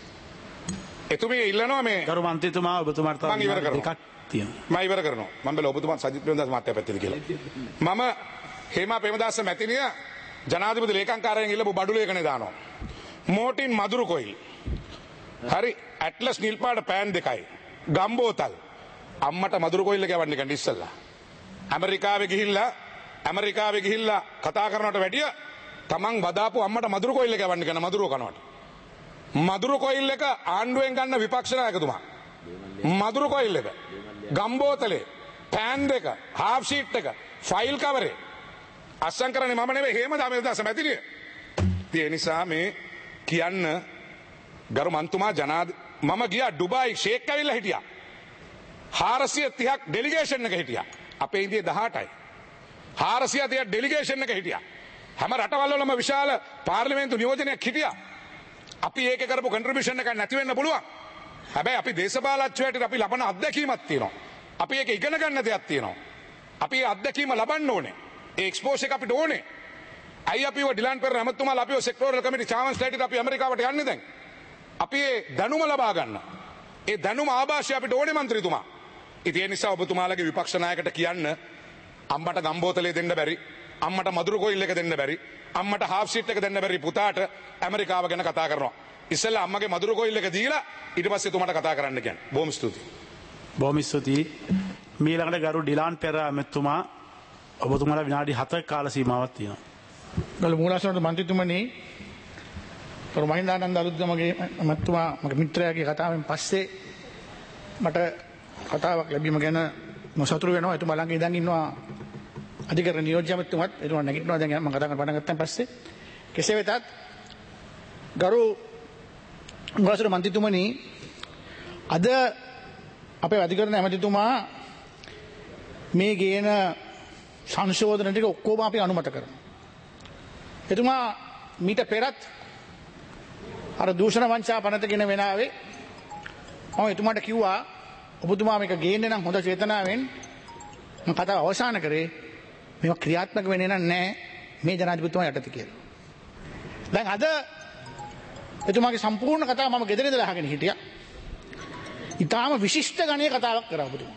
එතුමිය ඉල්ලනවා මේ ගරු මන්ත්‍රීතුමා ඔබතුමාට තව මම ඉවර කරනවා. දෙකක් තියෙනවා. මම ඉවර කරනවා. මම බල ඔබතුමා සජිත් ප්‍රේමදාස මහත්තයා පැත්තේ කියලා. මම හේමා ප්‍රේමදාස මැතිණිය ජනාධිපති ලේකම් කාර්යාලයෙන් ඉල්ලපු බඩු ලේඛනය දානවා. මෝටින් මදුරු කොයිල්. හරි ඇට්ලස් නිල් පාට පෑන් දෙකයි. ගම්බෝතල් අම්මට මදුරු කොයිල් ගවන්න ගන්න ඉස්සල්ලා. ඇමරිකාවේ ගිහිල්ලා කතා කරනවට වැඩිය තමන් වදාපු අම්මට මදුරු කොයිල් ගවන්න ගන්න මදුරුව කනවට. මදුරු කොයිල් එක ආණ්ඩුවෙන් ගන්න විපක්ෂ නායකතුමා. මදුරු කොයිල් එක ගම්බෝතලේ පෑන් දෙක හාෆ් ෂීට් එක ෆයිල් කවරේ අස්සම් කරන්නේ මම නෙවෙයි හේමදාස මැතිණිය. ඒ නිසා මේ කියන්න ගරු මන්තුමා මම ගියා ඩුබායි ෂේක් ඇවිල්ලා හිටියා. 430ක් ඩෙලිගේෂන් එක හිටියා. අපේ ඉන්දියේ 18යි. 430 ඩෙලිගේෂන් එක හිටියා. හැම රටවල්වලම විශාල පාර්ලිමේන්තු නියෝජනයක් හිටියා. අපි ඒක කරපු කන්ට්‍රිබියුෂන් එකක් නැති වෙන්න පුළුවන්. හැබැයි අපි දේශපාලනඥයන්ට අපි ලබන අත්දැකීමක් තියෙනවා. අපි ඒක ඉගෙන ගන්න දෙයක් තියෙනවා. අපි ඒ අත්දැකීම ලබන්න ඕනේ. ඒ එක්ස්පෝස් එක අපිට ඕනේ. අයි අපිව ඩිලාන් පෙරේරා ඇමතුමාලා අපිව සෙක්ටෝරල් කමිටි චාමන්ස් ලයිට් අපි ඇමරිකාවට යන්නේ දැන්. අපි ඒ දැනුම ලබා ගන්න. ඒ දැනුම ආభాෂය අපිට ඕනේ මන්ත්‍රීතුමා. ඉතින් ඒ නිසා ඔබතුමාලගේ විපක්ෂ නායකට කියන්න අම්මට ගම්බෝතලේ දෙන්න බැරි, අම්මට මදුරු කොයිල් එක දෙන්න බැරි, අම්මට හාෆ් ෂීට් එක දෙන්න බැරි පුතාට ඇමරිකාව ගැන කතා කරනවා. ඉස්සෙල්ලා අම්මගේ මදුරු කොයිල් එක දීලා ඊට පස්සේ තුමාට කතා කරන්න කියන්නේ. බොහොම ස්තුතියි. බොහොම ස්තුතියි. මීළඟට ගරු ඩිලාන් පෙරේරා ඇමතුමා ඔබතුමාලා විනාඩි 7ක කාල සීමාවක් තියෙනවා. ගරු මූලාසනට මන්ත්‍රීතුමනි ගරු මහින්දානන්ද අලුත්ගමගේ මැතිතුමා මගේ මිත්‍රයාගේ කතාවෙන් පස්සේ මට කතාවක් ලැබීම ගැන නොසතුරු වෙනවා. එතුමා ළඟ ඉඳන් ඉන්නවා අධිකරණ නියෝජ්‍ය මැතිතුමත් එතුමා නැගිටිනවා දැන් මම කතා කරන්න පටන් ගත්තන් පස්සේ. කෙසේ වෙතත් ගරු මූලාසන මන්ත්‍රීතුමනි අද අපේ අධිකරණ ඇමතිතුමා මේ ගේන සංශෝධන ටික ඔක්කොම අපි අනුමත කරනවා. එතුමා මීට පෙරත් අර දූෂණ වංචා පනතගෙන වෙනාවේ මම එතුමාට කිව්වා ඔබතුමා මේක ගේන්නේ නම් හොඳ චේතනාවෙන් මම කතාව අවසන් කරේ මේවා ක්‍රියාත්මක වෙන්නේ නැහැ මේ ජනාධිපතිතුමා යටතේ කියලා. දැන් අද එතුමාගේ සම්පූර්ණ කතාව මම ගෙදර ඉඳලා අහගෙන හිටියා. ඊටාම විශිෂ්ට ගණයේ කතාවක් කරා ඔබතුමා.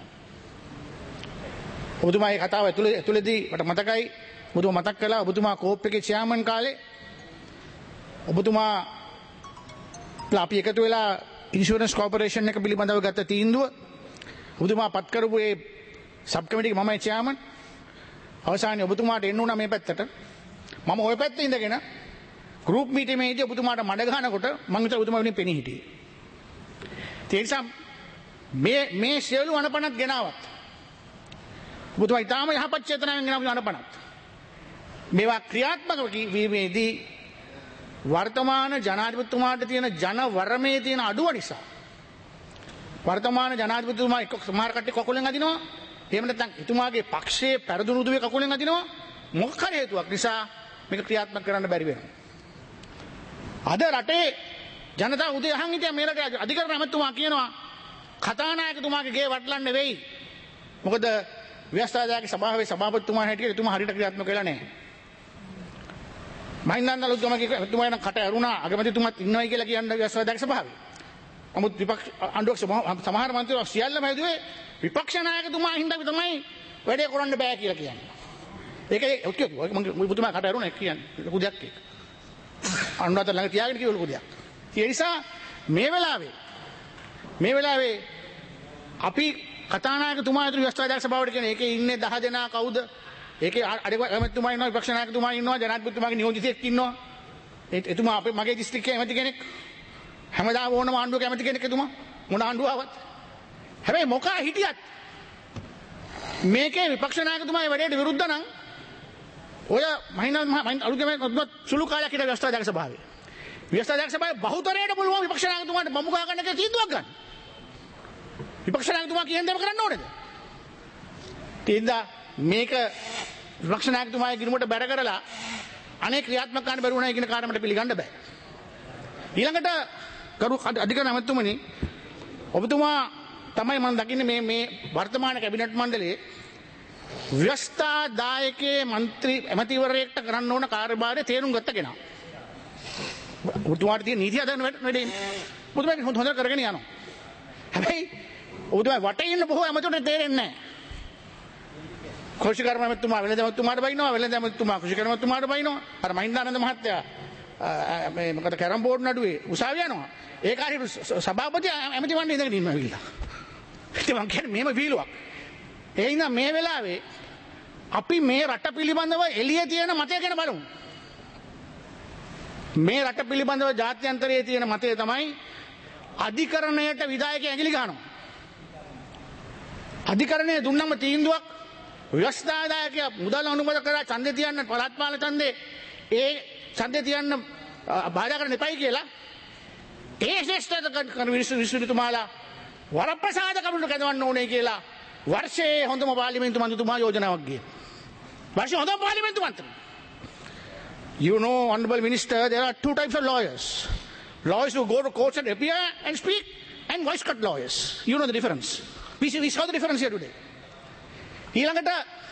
ඔබතුමා මේ කතාව ඇතුළේදී මට මතකයි ඔබතුමා මතක් කළා ඔබතුමා කෝප් එකේ චෙයාමන් කාලේ ඔබතුමා අපි එකතු වෙලා ඉන්ෂුරන්ස් කෝපරේෂන් එක පිළිබඳව ගත්ත තීන්දුව ඔබතුමා පත් කරපු ඒ සබ් කමිටියේ මමයි චෙයාමන් අවසානයේ ඔබතුමාට එන්න උනා මේ පැත්තට මම ওই පැත්තේ ඉඳගෙන ගෲප් මීටිමේදී ඔබතුමාට මඩ ගහනකොට මම හිතුවා ඔබතුමා වෙනින් පෙනී හිටියේ. ඒ නිසා මේ සියලු අනපනත් ගෙනාවත් ඔබතුමා ඊටාම යහපත් චේතනාවෙන් ගෙනාවු අනපනත් මේවා ක්‍රියාත්මක වීමේදී වර්තමාන ජනාධිපතිතුමාට තියෙන ජනවරමේ තියෙන අඩුව නිසා වර්තමාන ජනාධිපතිතුමා එක්ක සමහර කට්ටිය කකුලෙන් අදිනවා එහෙම නැත්නම් එතුමාගේ පක්ෂයේ පෙරදුණු උදුවේ කකුලෙන් අදිනවා මොකක් හරි හේතුවක් නිසා මේක ක්‍රියාත්මක කරන්න බැරි වෙනවා. අද රටේ ජනතාව උදේ අහන් හිටියා මේ රටේ අධිකරණ ඇමතුමා කියනවා කතානායකතුමාගේ ගේ වටලන්න වෙයි. මොකද ව්‍යවස්ථාදායක සභාවේ සභාපතිතුමා හැටියට එතුමා හරියට ක්‍රියාත්මක වෙලා නැහැ. මහින්දානන්ද අලුත්ගමගේ එතුමා නම් කට ඇරුණා අගමැතිතුමාත් ඉන්නවයි කියලා කියන්නේ ව්‍යවස්ථාදායක සභාවේ. නමුත් විපක්ෂ ආණ්ඩුවක් සමහර මන්ත්‍රීවරු සියල්ලම හැදුවේ විපක්ෂ නායකතුමා හින්දා තමයි වැඩේ කරන්න බෑ කියලා කියන්නේ. ඒකේ මම ඔබතුමා කට ඇරුණා කියන්නේ ලොකු දෙයක් ඒක. අනුරාධ ළඟ තියාගෙන කිව්ව ලොකු දෙයක්. ඒ නිසා මේ වෙලාවේ අපි කතානායකතුමා ඇතුළු ව්‍යවස්ථාදායක සභාවට කියන ඒකේ ඉන්නේ 10 දෙනා කවුද? ඒකේ අගමැතිතුමා ඉන්නවා, විපක්ෂ නායකතුමා ඉන්නවා, ජනාධිපතිතුමාගේ නියෝජිතයෙක් ඉන්නවා. එතුමා අපේ මගේ දිස්ත්‍රික්කයේ ඇමති කෙනෙක්. හැමදාම ඕනම ආණ්ඩුවක ඇමති කෙනෙක් එතුමා. මොන ආණ්ඩුව ආවත්. හැබැයි මොකා හිටියත් මේකේ විපක්ෂ නායකතුමාගේ වැඩේට විරුද්ධ නම් ඔය මහින්ද අලුතෙන් සුළු කාලයක් හිට ව්‍යවස්ථාජාක සභාවේ. ව්‍යවස්ථාජාක සභාවේ බහුතරයට පුළුවන් විපක්ෂ නායකතුමාට බමුකා ගන්න කියලා තීන්දුවක් ගන්න. විපක්ෂ නායකතුමා කියන දේම කරන්න ඕනේද? තීන්දා මේක විපක්ෂ නායකතුමාගේ ගිණුමට බැර කරලා අනේ ක්‍රියාත්මක කරන්න බැරි වුණා කියන කාරණයට පිළිගන්න බෑ. ඊළඟට කරු අධිකරණ අමාත්‍යතුමනි ඔබතුමා තමයි මම දකින්නේ මේ වර්තමාන කැබිනට් මණ්ඩලයේ ව්‍යවස්ථාදායකයේ මන්ත්‍රී ඇමතිවරයෙක්ට කරන්න ඕන කාර්යභාරය තේරුම් ගත්ත කෙනා. ඔබතුමාට තියෙන නීතිය හදන්න වැඩේ. ඔබතුමා හොඳට කරගෙන යනවා. හැබැයි ඔබතුමා වටේ ඉන්න බොහෝ ඇමතිවරුන්ට තේරෙන්නේ නැහැ. කෘෂිකර්ම ඇමතිතුමා වෙළඳ ඇමතිතුමාට බයිනවා, වෙළඳ ඇමතිතුමා කෘෂිකර්ම ඇමතිතුමාට බයිනවා. අර මහින්දානන්ද මහත්තයා මේ මොකද කැරම් බෝඩ් නඩුවේ උසාවිය යනවා. ඒක හරි සභාපති ඇමති වන්නේ ඉඳගෙන ඉන්නවා කියලා. ඉතින් මං කියන්නේ මේම වීලුවක්. ඒ ඉඳන් මේ වෙලාවේ අපි මේ රට පිළිබඳව එළියේ තියෙන මතය ගැන බලමු. මේ රට පිළිබඳව ජාත්‍යන්තරයේ තියෙන මතය තමයි අධිකරණයට විධායකයන් ඇඟිලි ගන්නවා. අධිකරණය දුන්නම තීන්දුවක් ව්‍යවස්ථාදායකයා මුදල් අනුමත කරලා ඡන්දේ තියන්න පළාත් පාලන ඡන්දේ ඒ ඡන්දේ තියන්න බාධා කරන්න එපයි කියලා ඒ ශ්‍රේෂ්ඨ විශ්වවිද්‍යාලතුමාලා වරප්‍රසාද කමිටුවට කැඳවන්න ඕනේ කියලා වර්ෂයේ හොඳම පාර්ලිමේන්තු මන්ත්‍රීතුමා යෝජනාවක් ගියා. වර්ෂයේ හොඳම පාර්ලිමේන්තු මන්ත්‍රී. You know, Honorable Minister, there are two types of lawyers. Lawyers who go to courts and appear and speak, and voice cut lawyers. You know the difference. We saw the difference here today. ඊළඟට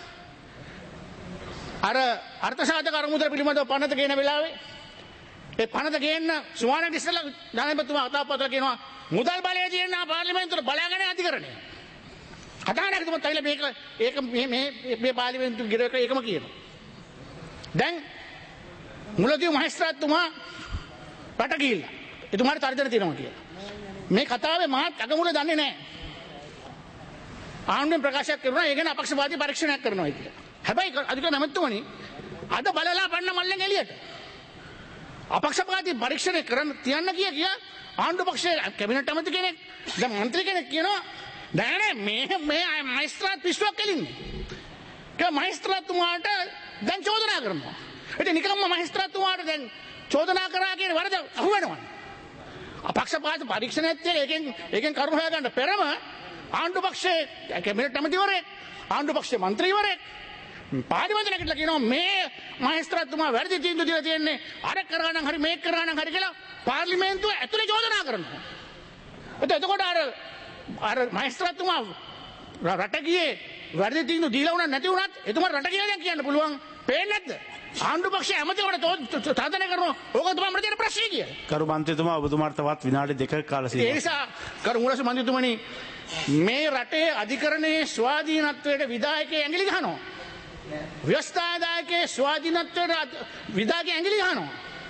අර අර්ථසාධක අරමුදල පිළිබඳව පනත ගේන වෙලාවේ ඒ පනත ගේන්න සුවානට ඉස්සෙල්ලා ජනාධිපතිතුමා අතාපතල කියනවා මුදල් බලය තියෙන පාර්ලිමේන්තුවට බලාගෙන අධිකරණය. කතානායකතුමා තයිල මේක මේ පාර්ලිමේන්තු ගිරවක ඒකම කියනවා. දැන් මුලදී මහේස්ත්‍රාත්තුමා රට ගිහිල්ලා එතුමාට තර්ජන තියෙනවා කියලා. මේ කතාවේ මහත් අගමුල දන්නේ නැහැ. ආණ්ඩුවෙන් ප්‍රකාශයක් කරනවා ඒ ගැන අපක්ෂපාතී පරීක්ෂණයක් කරනවා කියලා. හැබැයි අධිකරණ ඇමතිතුමනි අද බලලා පන්න මල්ලෙන් එළියට. අපක්ෂපාතී පරීක්ෂණය කරන්න තියන්න කිය ආණ්ඩු පක්ෂයේ කැබිනට් ඇමති කෙනෙක් දැන් මන්ත්‍රී කෙනෙක් කියනවා නෑ මේ මහේස්ත්‍රාත් පිස්සුවක් කෙලින්නේ. ඒක මහේස්ත්‍රාත්තුමාට දැන් චෝදනා කරනවා. ඉතින් නිකම්ම මහේස්ත්‍රාත්තුමාට දැන් චෝදනා කරා කියන වරද අහුවෙනවා. අපක්ෂපාත පරීක්ෂණයත් ඒකෙන් කරුණු හොයාගන්න පෙරම ආණ්ඩු පක්ෂයේ කැබිනට් ඇමතිවරයෙක් ආණ්ඩු පක්ෂයේ මන්ත්‍රීවරයෙක් පාර්ලිමේන්තුවට නැගිටලා කියනවා මේ මහේස්ත්‍රාත්තුමා වැරදි තීන්දුව දීලා තියෙන්නේ අර කරා නම් හරි මේක කරා නම් හරි කියලා පාර්ලිමේන්තුව ඇතුලේ චෝදනා කරනවා. එතකොට අර මහේස්ත්‍රාත්තුමා රට ගියේ වැරදි තීන්දුව දීලා වුණා නැති වුණත් එතුමා රට ගියා දැන් කියන්න පුළුවන් පේන්නේ නැද්ද? ආණ්ඩු පක්ෂයේ ඇමතිවරට තර්ජනය කරනවා. ඕක තමයි මට තියෙන ප්‍රශ්නේ කියලා. කරු මන්ත්‍රීතුමා ඔබතුමාට තවත් විනාඩි 2ක කාල සීමාවක්. ඒ නිසා කරු මුලස මන්ත්‍රීතුමනි මේ රටේ අධිකරණයේ ස්වාධීනත්වයට විධායකයෙ ඇඟිලි ගහනවා. ව්‍යවස්ථාදායකයේ ස්වාධීනත්වයට විධායකයෙ ඇඟිලි ගහනවා.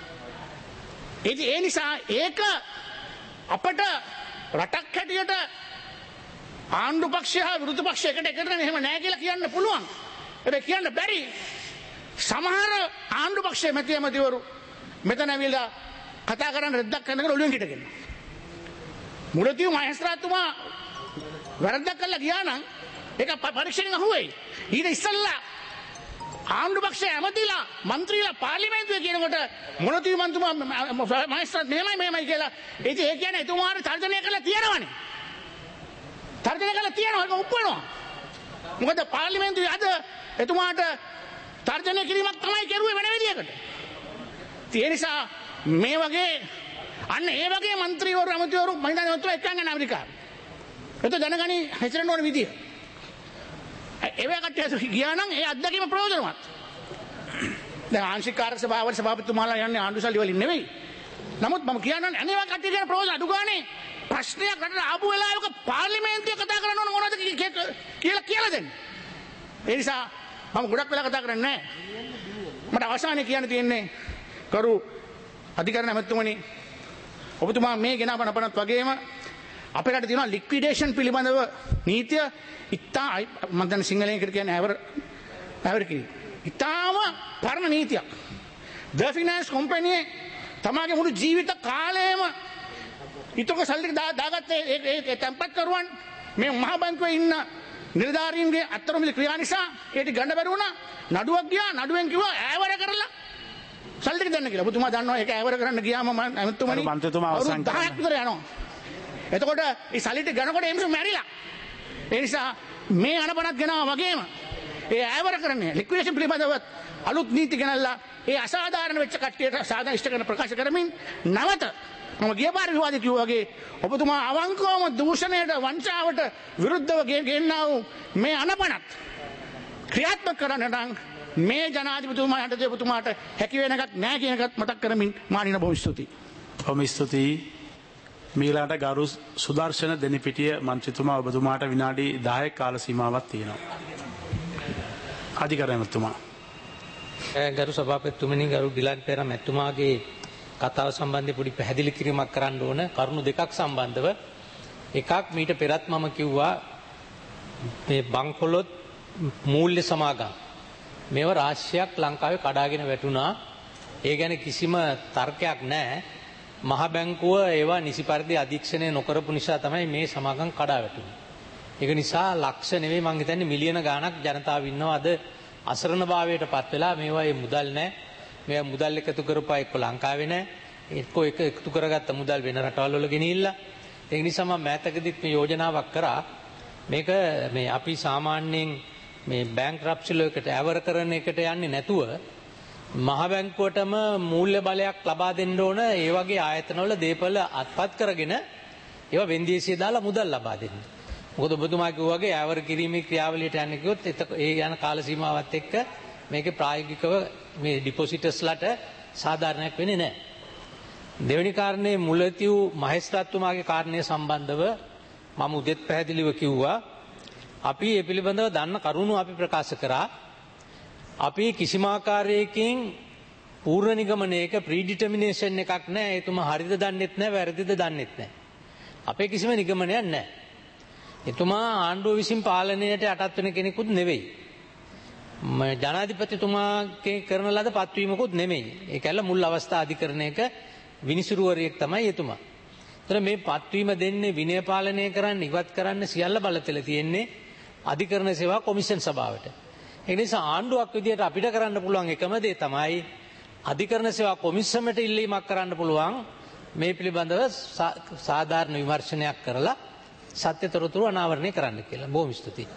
ඒ නිසා ඒක අපට රටක් හැටියට ආණ්ඩු පක්ෂය හා විරුද්ධ පක්ෂය එකට එහෙම නැහැ කියලා කියන්න පුළුවන්. ඒක කියන්න බැරි. සමහර ආණ්ඩු පක්ෂයේ මැතිවරු මෙතන ඇවිල්ලා කතා කරන්න රෙද්දක් කරනකොට ඔළුවෙන් හිටගෙන. මුලදී මහේස්ත්‍රාත්තුමා වැරද්දක් කළා ගියා නම් ඒක පරීක්ෂණයෙන් අහුවෙයි. ඊට ඉස්සෙල්ලා ආණ්ඩු පක්ෂයේ ඇමතිලා മന്ത്രിලා පාර්ලිමේන්තුවේ කියනකොට මුලදී මන්තුමා මහේස්ත්‍රාත් මෙහෙමයි කියලා ඒ කියන්නේ එතුමාට තර්ජනය කළා තියෙනවනේ. තර්ජනය කළා තියෙනවා ඒක උප්පනවා. මොකද පාර්ලිමේන්තුවේ අද එතුමාට තර්ජනය කිරීමක් තමයි කෙරුවේ වෙන විදියකට. ඒ නිසා මේ වගේ අන්න ඒ වගේ മന്ത്രിවරු ඇමතිවරු මහින්දාන මන්ත්‍රී එක්කන් යන ඇමරිකාව. ඒක දැනගනි හැසිරෙන්න ඕන විදිය. ඒවැ කට්ටිය ගියා නම් ඒ අත්දැකීම ප්‍රයෝජනවත්. දැන් ආංශික කාර්ය සභාවට සභාපතිතුමාලා යන්නේ ආණ්ඩු සල්ලි වලින් නෙවෙයි. නමුත් මම කියන්නේ අනේවා කට්ටිය කියන ප්‍රයෝජන අඩු ගානේ ප්‍රශ්නයක් රටට ආපු වෙලාවක පාර්ලිමේන්තුවේ කතා කරන්න ඕන මොනවද කියලා දෙන්න. ඒ නිසා මම ගොඩක් වෙලා කතා කරන්නේ නැහැ. මට අවසානයේ කියන්න තියෙන්නේ කරු අධිකරණ ඇමතිතුමනි ඔබතුමා මේ ගෙන අපනපනත් වගේම අපේ රටේ තියෙනවා ලික්විඩේෂන් පිළිබඳව නීතිය ඉතා මම දැන් සිංහලෙන් කියන්නේ ඇවරකි. ඉතාම පරණ නීතියක්. ද ෆිනෑන්ස් කම්පැනි තමාගේ මුළු ජීවිත කාලයම ඊටක සල්ලි දාගත්තේ ඒ තැන්පත් කරුවන් මේ මහ බැංකුවේ ඉන්න නිලධාරීන්ගේ අත්තරමිලි ක්‍රියා නිසා ඒටි ගන්න බැරි වුණා. නඩුවක් ගියා. නඩුවෙන් කිව්වා ඈවර කරලා සල්ලි ටික දෙන්න කියලා. ඔබතුමා දන්නවා ඒක ඈවර කරන්න ගියාම ඇමතුමනි මන්ත්‍රීතුමා අවසන් 10ක් විතර යනවා. එතකොට මේ සල්ලි ටික ගන්නකොට එම්සු මැරිලා. ඒ නිසා මේ අනපනත් ගෙනාවා වගේම ඒ ඈවර කරන්නේ ලික්විඩේෂන් පිළිබඳව අලුත් නීති ගෙනල්ලා ඒ අසාධාරණ වෙච්ච කට්ටියට සාධාරණ ඉෂ්ට කරන ප්‍රකාශ කරමින් නැවත මම ගිය පාර විවාදේ කිව්වා වගේ ඔබතුමා අවංකවම දූෂණයට වංචාවට විරුද්ධව ගෙන්නා වූ මේ අනපනත් ක්‍රියාත්මක කරන්න නම් මේ ජනාධිපතිතුමා යටතේ ඔබතුමාට හැකි වෙන එකක් නැහැ කියන එකත් මතක් කරමින් මානින බොහොම ස්තුතියි. බොහොම ස්තුතියි. මීළඟට ගරු සුදර්ශන දෙනිපිටිය මන්ත්‍රීතුමා ඔබතුමාට විනාඩි 10ක කාල සීමාවක් තියෙනවා. අධිකරණ මැතිතුමා. ගරු සභාපතිතුමනි ගරු ඩිලන් පෙරේරා මැතිතුමාගේ කතාව සම්බන්ධයෙන් පොඩි පැහැදිලි කිරීමක් කරන්න ඕන කරුණු දෙකක් සම්බන්ධව. එකක් මීට පෙරත් මම කිව්වා මේ බංකොලොත් මූල්‍ය සමාගම් මේව රාශියක් ලංකාවේ කඩාගෙන වැටුණා. ඒ ගැන කිසිම තර්කයක් නැහැ. මහ බැංකුව ඒවා නිසි පරිදි අධීක්ෂණය නොකරපු නිසා තමයි මේ සමාගම් කඩා වැටුනේ. ඒක නිසා ලක්ෂ නෙවෙයි මං හිතන්නේ මිලියන ගාණක් ජනතාව ඉන්නවා අද අසරණභාවයට පත් වෙලා මේවා ඒ මුදල් නැහැ. මේවා මුදල් එකතු කරපුවා එක්ක ලංකාවේ නැහැ. එක්ක එකතු කරගත්ත මුදල් වෙන රටවල් වල ගෙනිහිල්ලා. ඒ නිසා මම මෑතකදීත් මේ යෝජනාවක් කරා. මේක මේ අපි සාමාන්‍යයෙන් මේ බැංක්‍රප්සි වලකට ඇවර කරන එකට යන්නේ නැතුව මහ බැංකුවටම මූල්‍ය බලයක් ලබා දෙන්න ඕන. ඒ වගේ ආයතනවල දේපල අත්පත් කරගෙන ඒවා වෙන්දේසිය දාලා මුදල් ලබා දෙන්න. මොකද ඔබතුමා කිව්වා වගේ ඇවර කිරීමේ ක්‍රියාවලියට යන්න කිව්වොත් ඒ යන කාල සීමාවත් එක්ක මේකේ ප්‍රායෝගිකව මේ ඩිපොසිටර්ස්ලාට සාධාරණයක් වෙන්නේ නැහැ. දෙවෙනි කාරණේ මුලතිව් මහේස්ත්‍රාත්තුමාගේ කාරණය සම්බන්ධව මම උදෙත් පැහැදිලිව කිව්වා. අපි මේ පිළිබඳව දන්න කරුණු අපි ප්‍රකාශ කරා. අපි කිසිම ආකාරයකින් පූර්ව නිගමනයක ප්‍රීඩිටර්මිනේෂන් එකක් නැහැ. එතුමා හරිද දන්නෙත් නැහැ වැරදිද දන්නෙත් නැහැ. අපේ කිසිම නිගමනයක් නැහැ. එතුමා ආණ්ඩුව විසින් පාලනයට යටත් වෙන කෙනෙකුත් නෙවෙයි. ජනාධිපතිතුමාගේ කරන ලද පත්වීමකුත් නෙමෙයි. ඒකැල්ල මුල් අවස්ථා අධිකරණයක විනිසුරුවරියෙක් තමයි එතුමා. ඒතර මේ පත්වීම දෙන්නේ විනය පාලනය කරන්න ඉවත් කරන්න සියල්ල බලතල තියෙන්නේ අධිකරණ සේවා කොමිෂන් සභාවට. ඒ නිසා ආණ්ඩුවක් විදියට අපිට කරන්න පුළුවන් එකම දේ තමයි අධිකරණ සේවා කොමිෂමට ඉල්ලීමක් කරන්න පුළුවන් මේ පිළිබඳව සාධාරණ විමර්ශනයක් කරලා සත්‍ය තොරතුරු අනාවරණය කරන්න කියලා. බොහොම ස්තුතියි.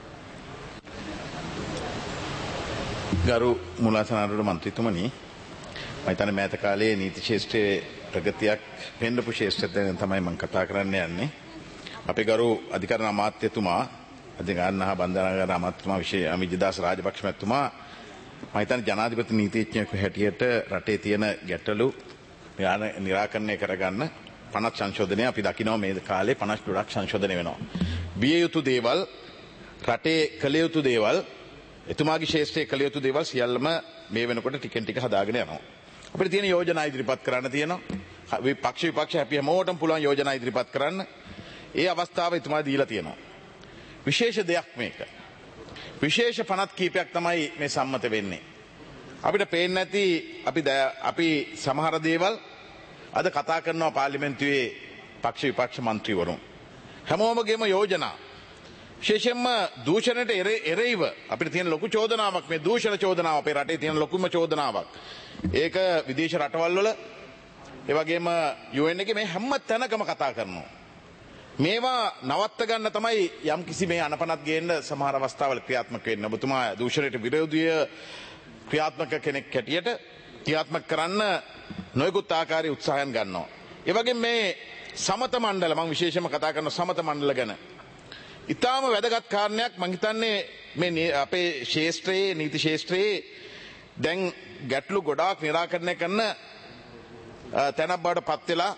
ගරු මුලාසනාරුට මන්ත්‍රීතුමනි මම හිතන්නේ මෑත කාලයේ නීති ශාස්ත්‍රයේ ප්‍රගතියක් පෙන්වපු ශාස්ත්‍රයෙන් තමයි මම කතා කරන්න යන්නේ. අපේ ගරු අධිකරණ අමාත්‍යතුමා අධිකරණ හා බන්ධනාගාර අමාත්‍යතුමා විජේදාස රාජපක්ෂ මහත්මයා මම හිතන්නේ ජනාධිපති නීතිඥයෙකු හැටියට රටේ තියෙන ගැටලු නිරාකරණය කරගන්න 50 සංශෝධනය අපි දකිනවා මේ කාලේ 52ක් සංශෝධනය වෙනවා. විය යුතු දේවල් රටේ කළ යුතු දේවල් එතුමාගේ ශේෂ්ත්‍රයේ කළ යුතු දේවල් සියල්ලම මේ වෙනකොට ටිකෙන් ටික හදාගෙන යනවා. අපිට තියෙන යෝජනා ඉදිරිපත් කරන්න තියෙනවා. විපක්ෂ හැපි හැමෝටම පුළුවන් යෝජනා ඉදිරිපත් කරන්න. ඒ අවස්ථාව එතුමා දීලා තියෙනවා. විශේෂ දෙයක් මේක. විශේෂ පනත් කීපයක් තමයි මේ සම්මත වෙන්නේ. අපිට පේන්නේ නැති අපි සමහර දේවල් අද කතා කරනවා පාර්ලිමේන්තුවේ පක්ෂ විපක්ෂ මන්ත්‍රීවරුන්. හැමෝමගේම යෝජනා විශේෂයෙන්ම දූෂණයට එරෙහිව අපිට තියෙන ලොකු චෝදනාවක් මේ දූෂණ චෝදනාව අපේ රටේ තියෙන ලොකුම චෝදනාවක්. ඒක විදේශ රටවල් වල ඒ වගේම UN එකේ මේ හැම තැනකම කතා කරනවා. මේවා නවත්ත ගන්න තමයි යම් කිසි මේ අනපනත් ගේන්න සමහර අවස්ථාවල ක්‍රියාත්මක වෙන්නේ. ඔබතුමා දූෂණයට විරෝධීව ක්‍රියාත්මක කෙනෙක් හැටියට ක්‍රියාත්මක කරන්න නොයෙකුත් ආකාරයේ උත්සාහයන් ගන්නවා. ඒ වගේම මේ සමත මණ්ඩල මම විශේෂයෙන්ම කතා කරන සමත මණ්ඩල ගැන ඉතාම වැදගත් කාරණයක් මම හිතන්නේ මේ අපේ ශාස්ත්‍රයේ නීති ශාස්ත්‍රයේ දැන් ගැටලු ගොඩාක් निराකරණය කරන තැනක් බවට පත් වෙලා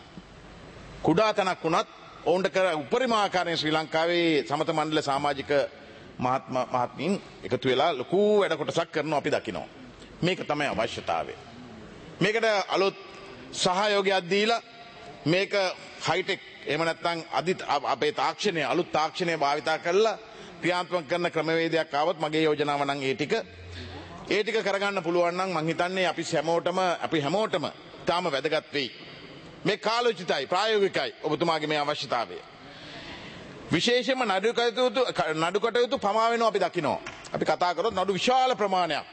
කුඩා තැනක් වුණත් ඔවුන්ට කර උපරිම ආකාරයෙන් ශ්‍රී ලංකාවේ සමත මණ්ඩල සමාජික මහත්මීන් එකතු වෙලා ලොකු වැඩ කොටසක් කරනවා අපි දකිනවා. මේක තමයි අවශ්‍යතාවය. මේකට අලුත් සහයෝගයක් දීලා මේක හයිටෙක් එහෙම නැත්නම් අපේ තාක්ෂණය අලුත් තාක්ෂණය භාවිතා කරලා ක්‍රියාත්මක කරන ක්‍රමවේදයක් ආවොත් මගේ යෝජනාව නම් ඒ ටික කරගන්න පුළුවන් නම් මං හිතන්නේ අපි හැමෝටම තාම වැදගත් වෙයි. මේ කාලෝචිතයි ප්‍රායෝගිකයි ඔබතුමාගේ මේ අවශ්‍යතාවය. විශේෂයෙන්ම නඩු කටයුතු පමා වෙනවා අපි දකිනවා. අපි කතා කරොත් නඩු විශාල ප්‍රමාණයක්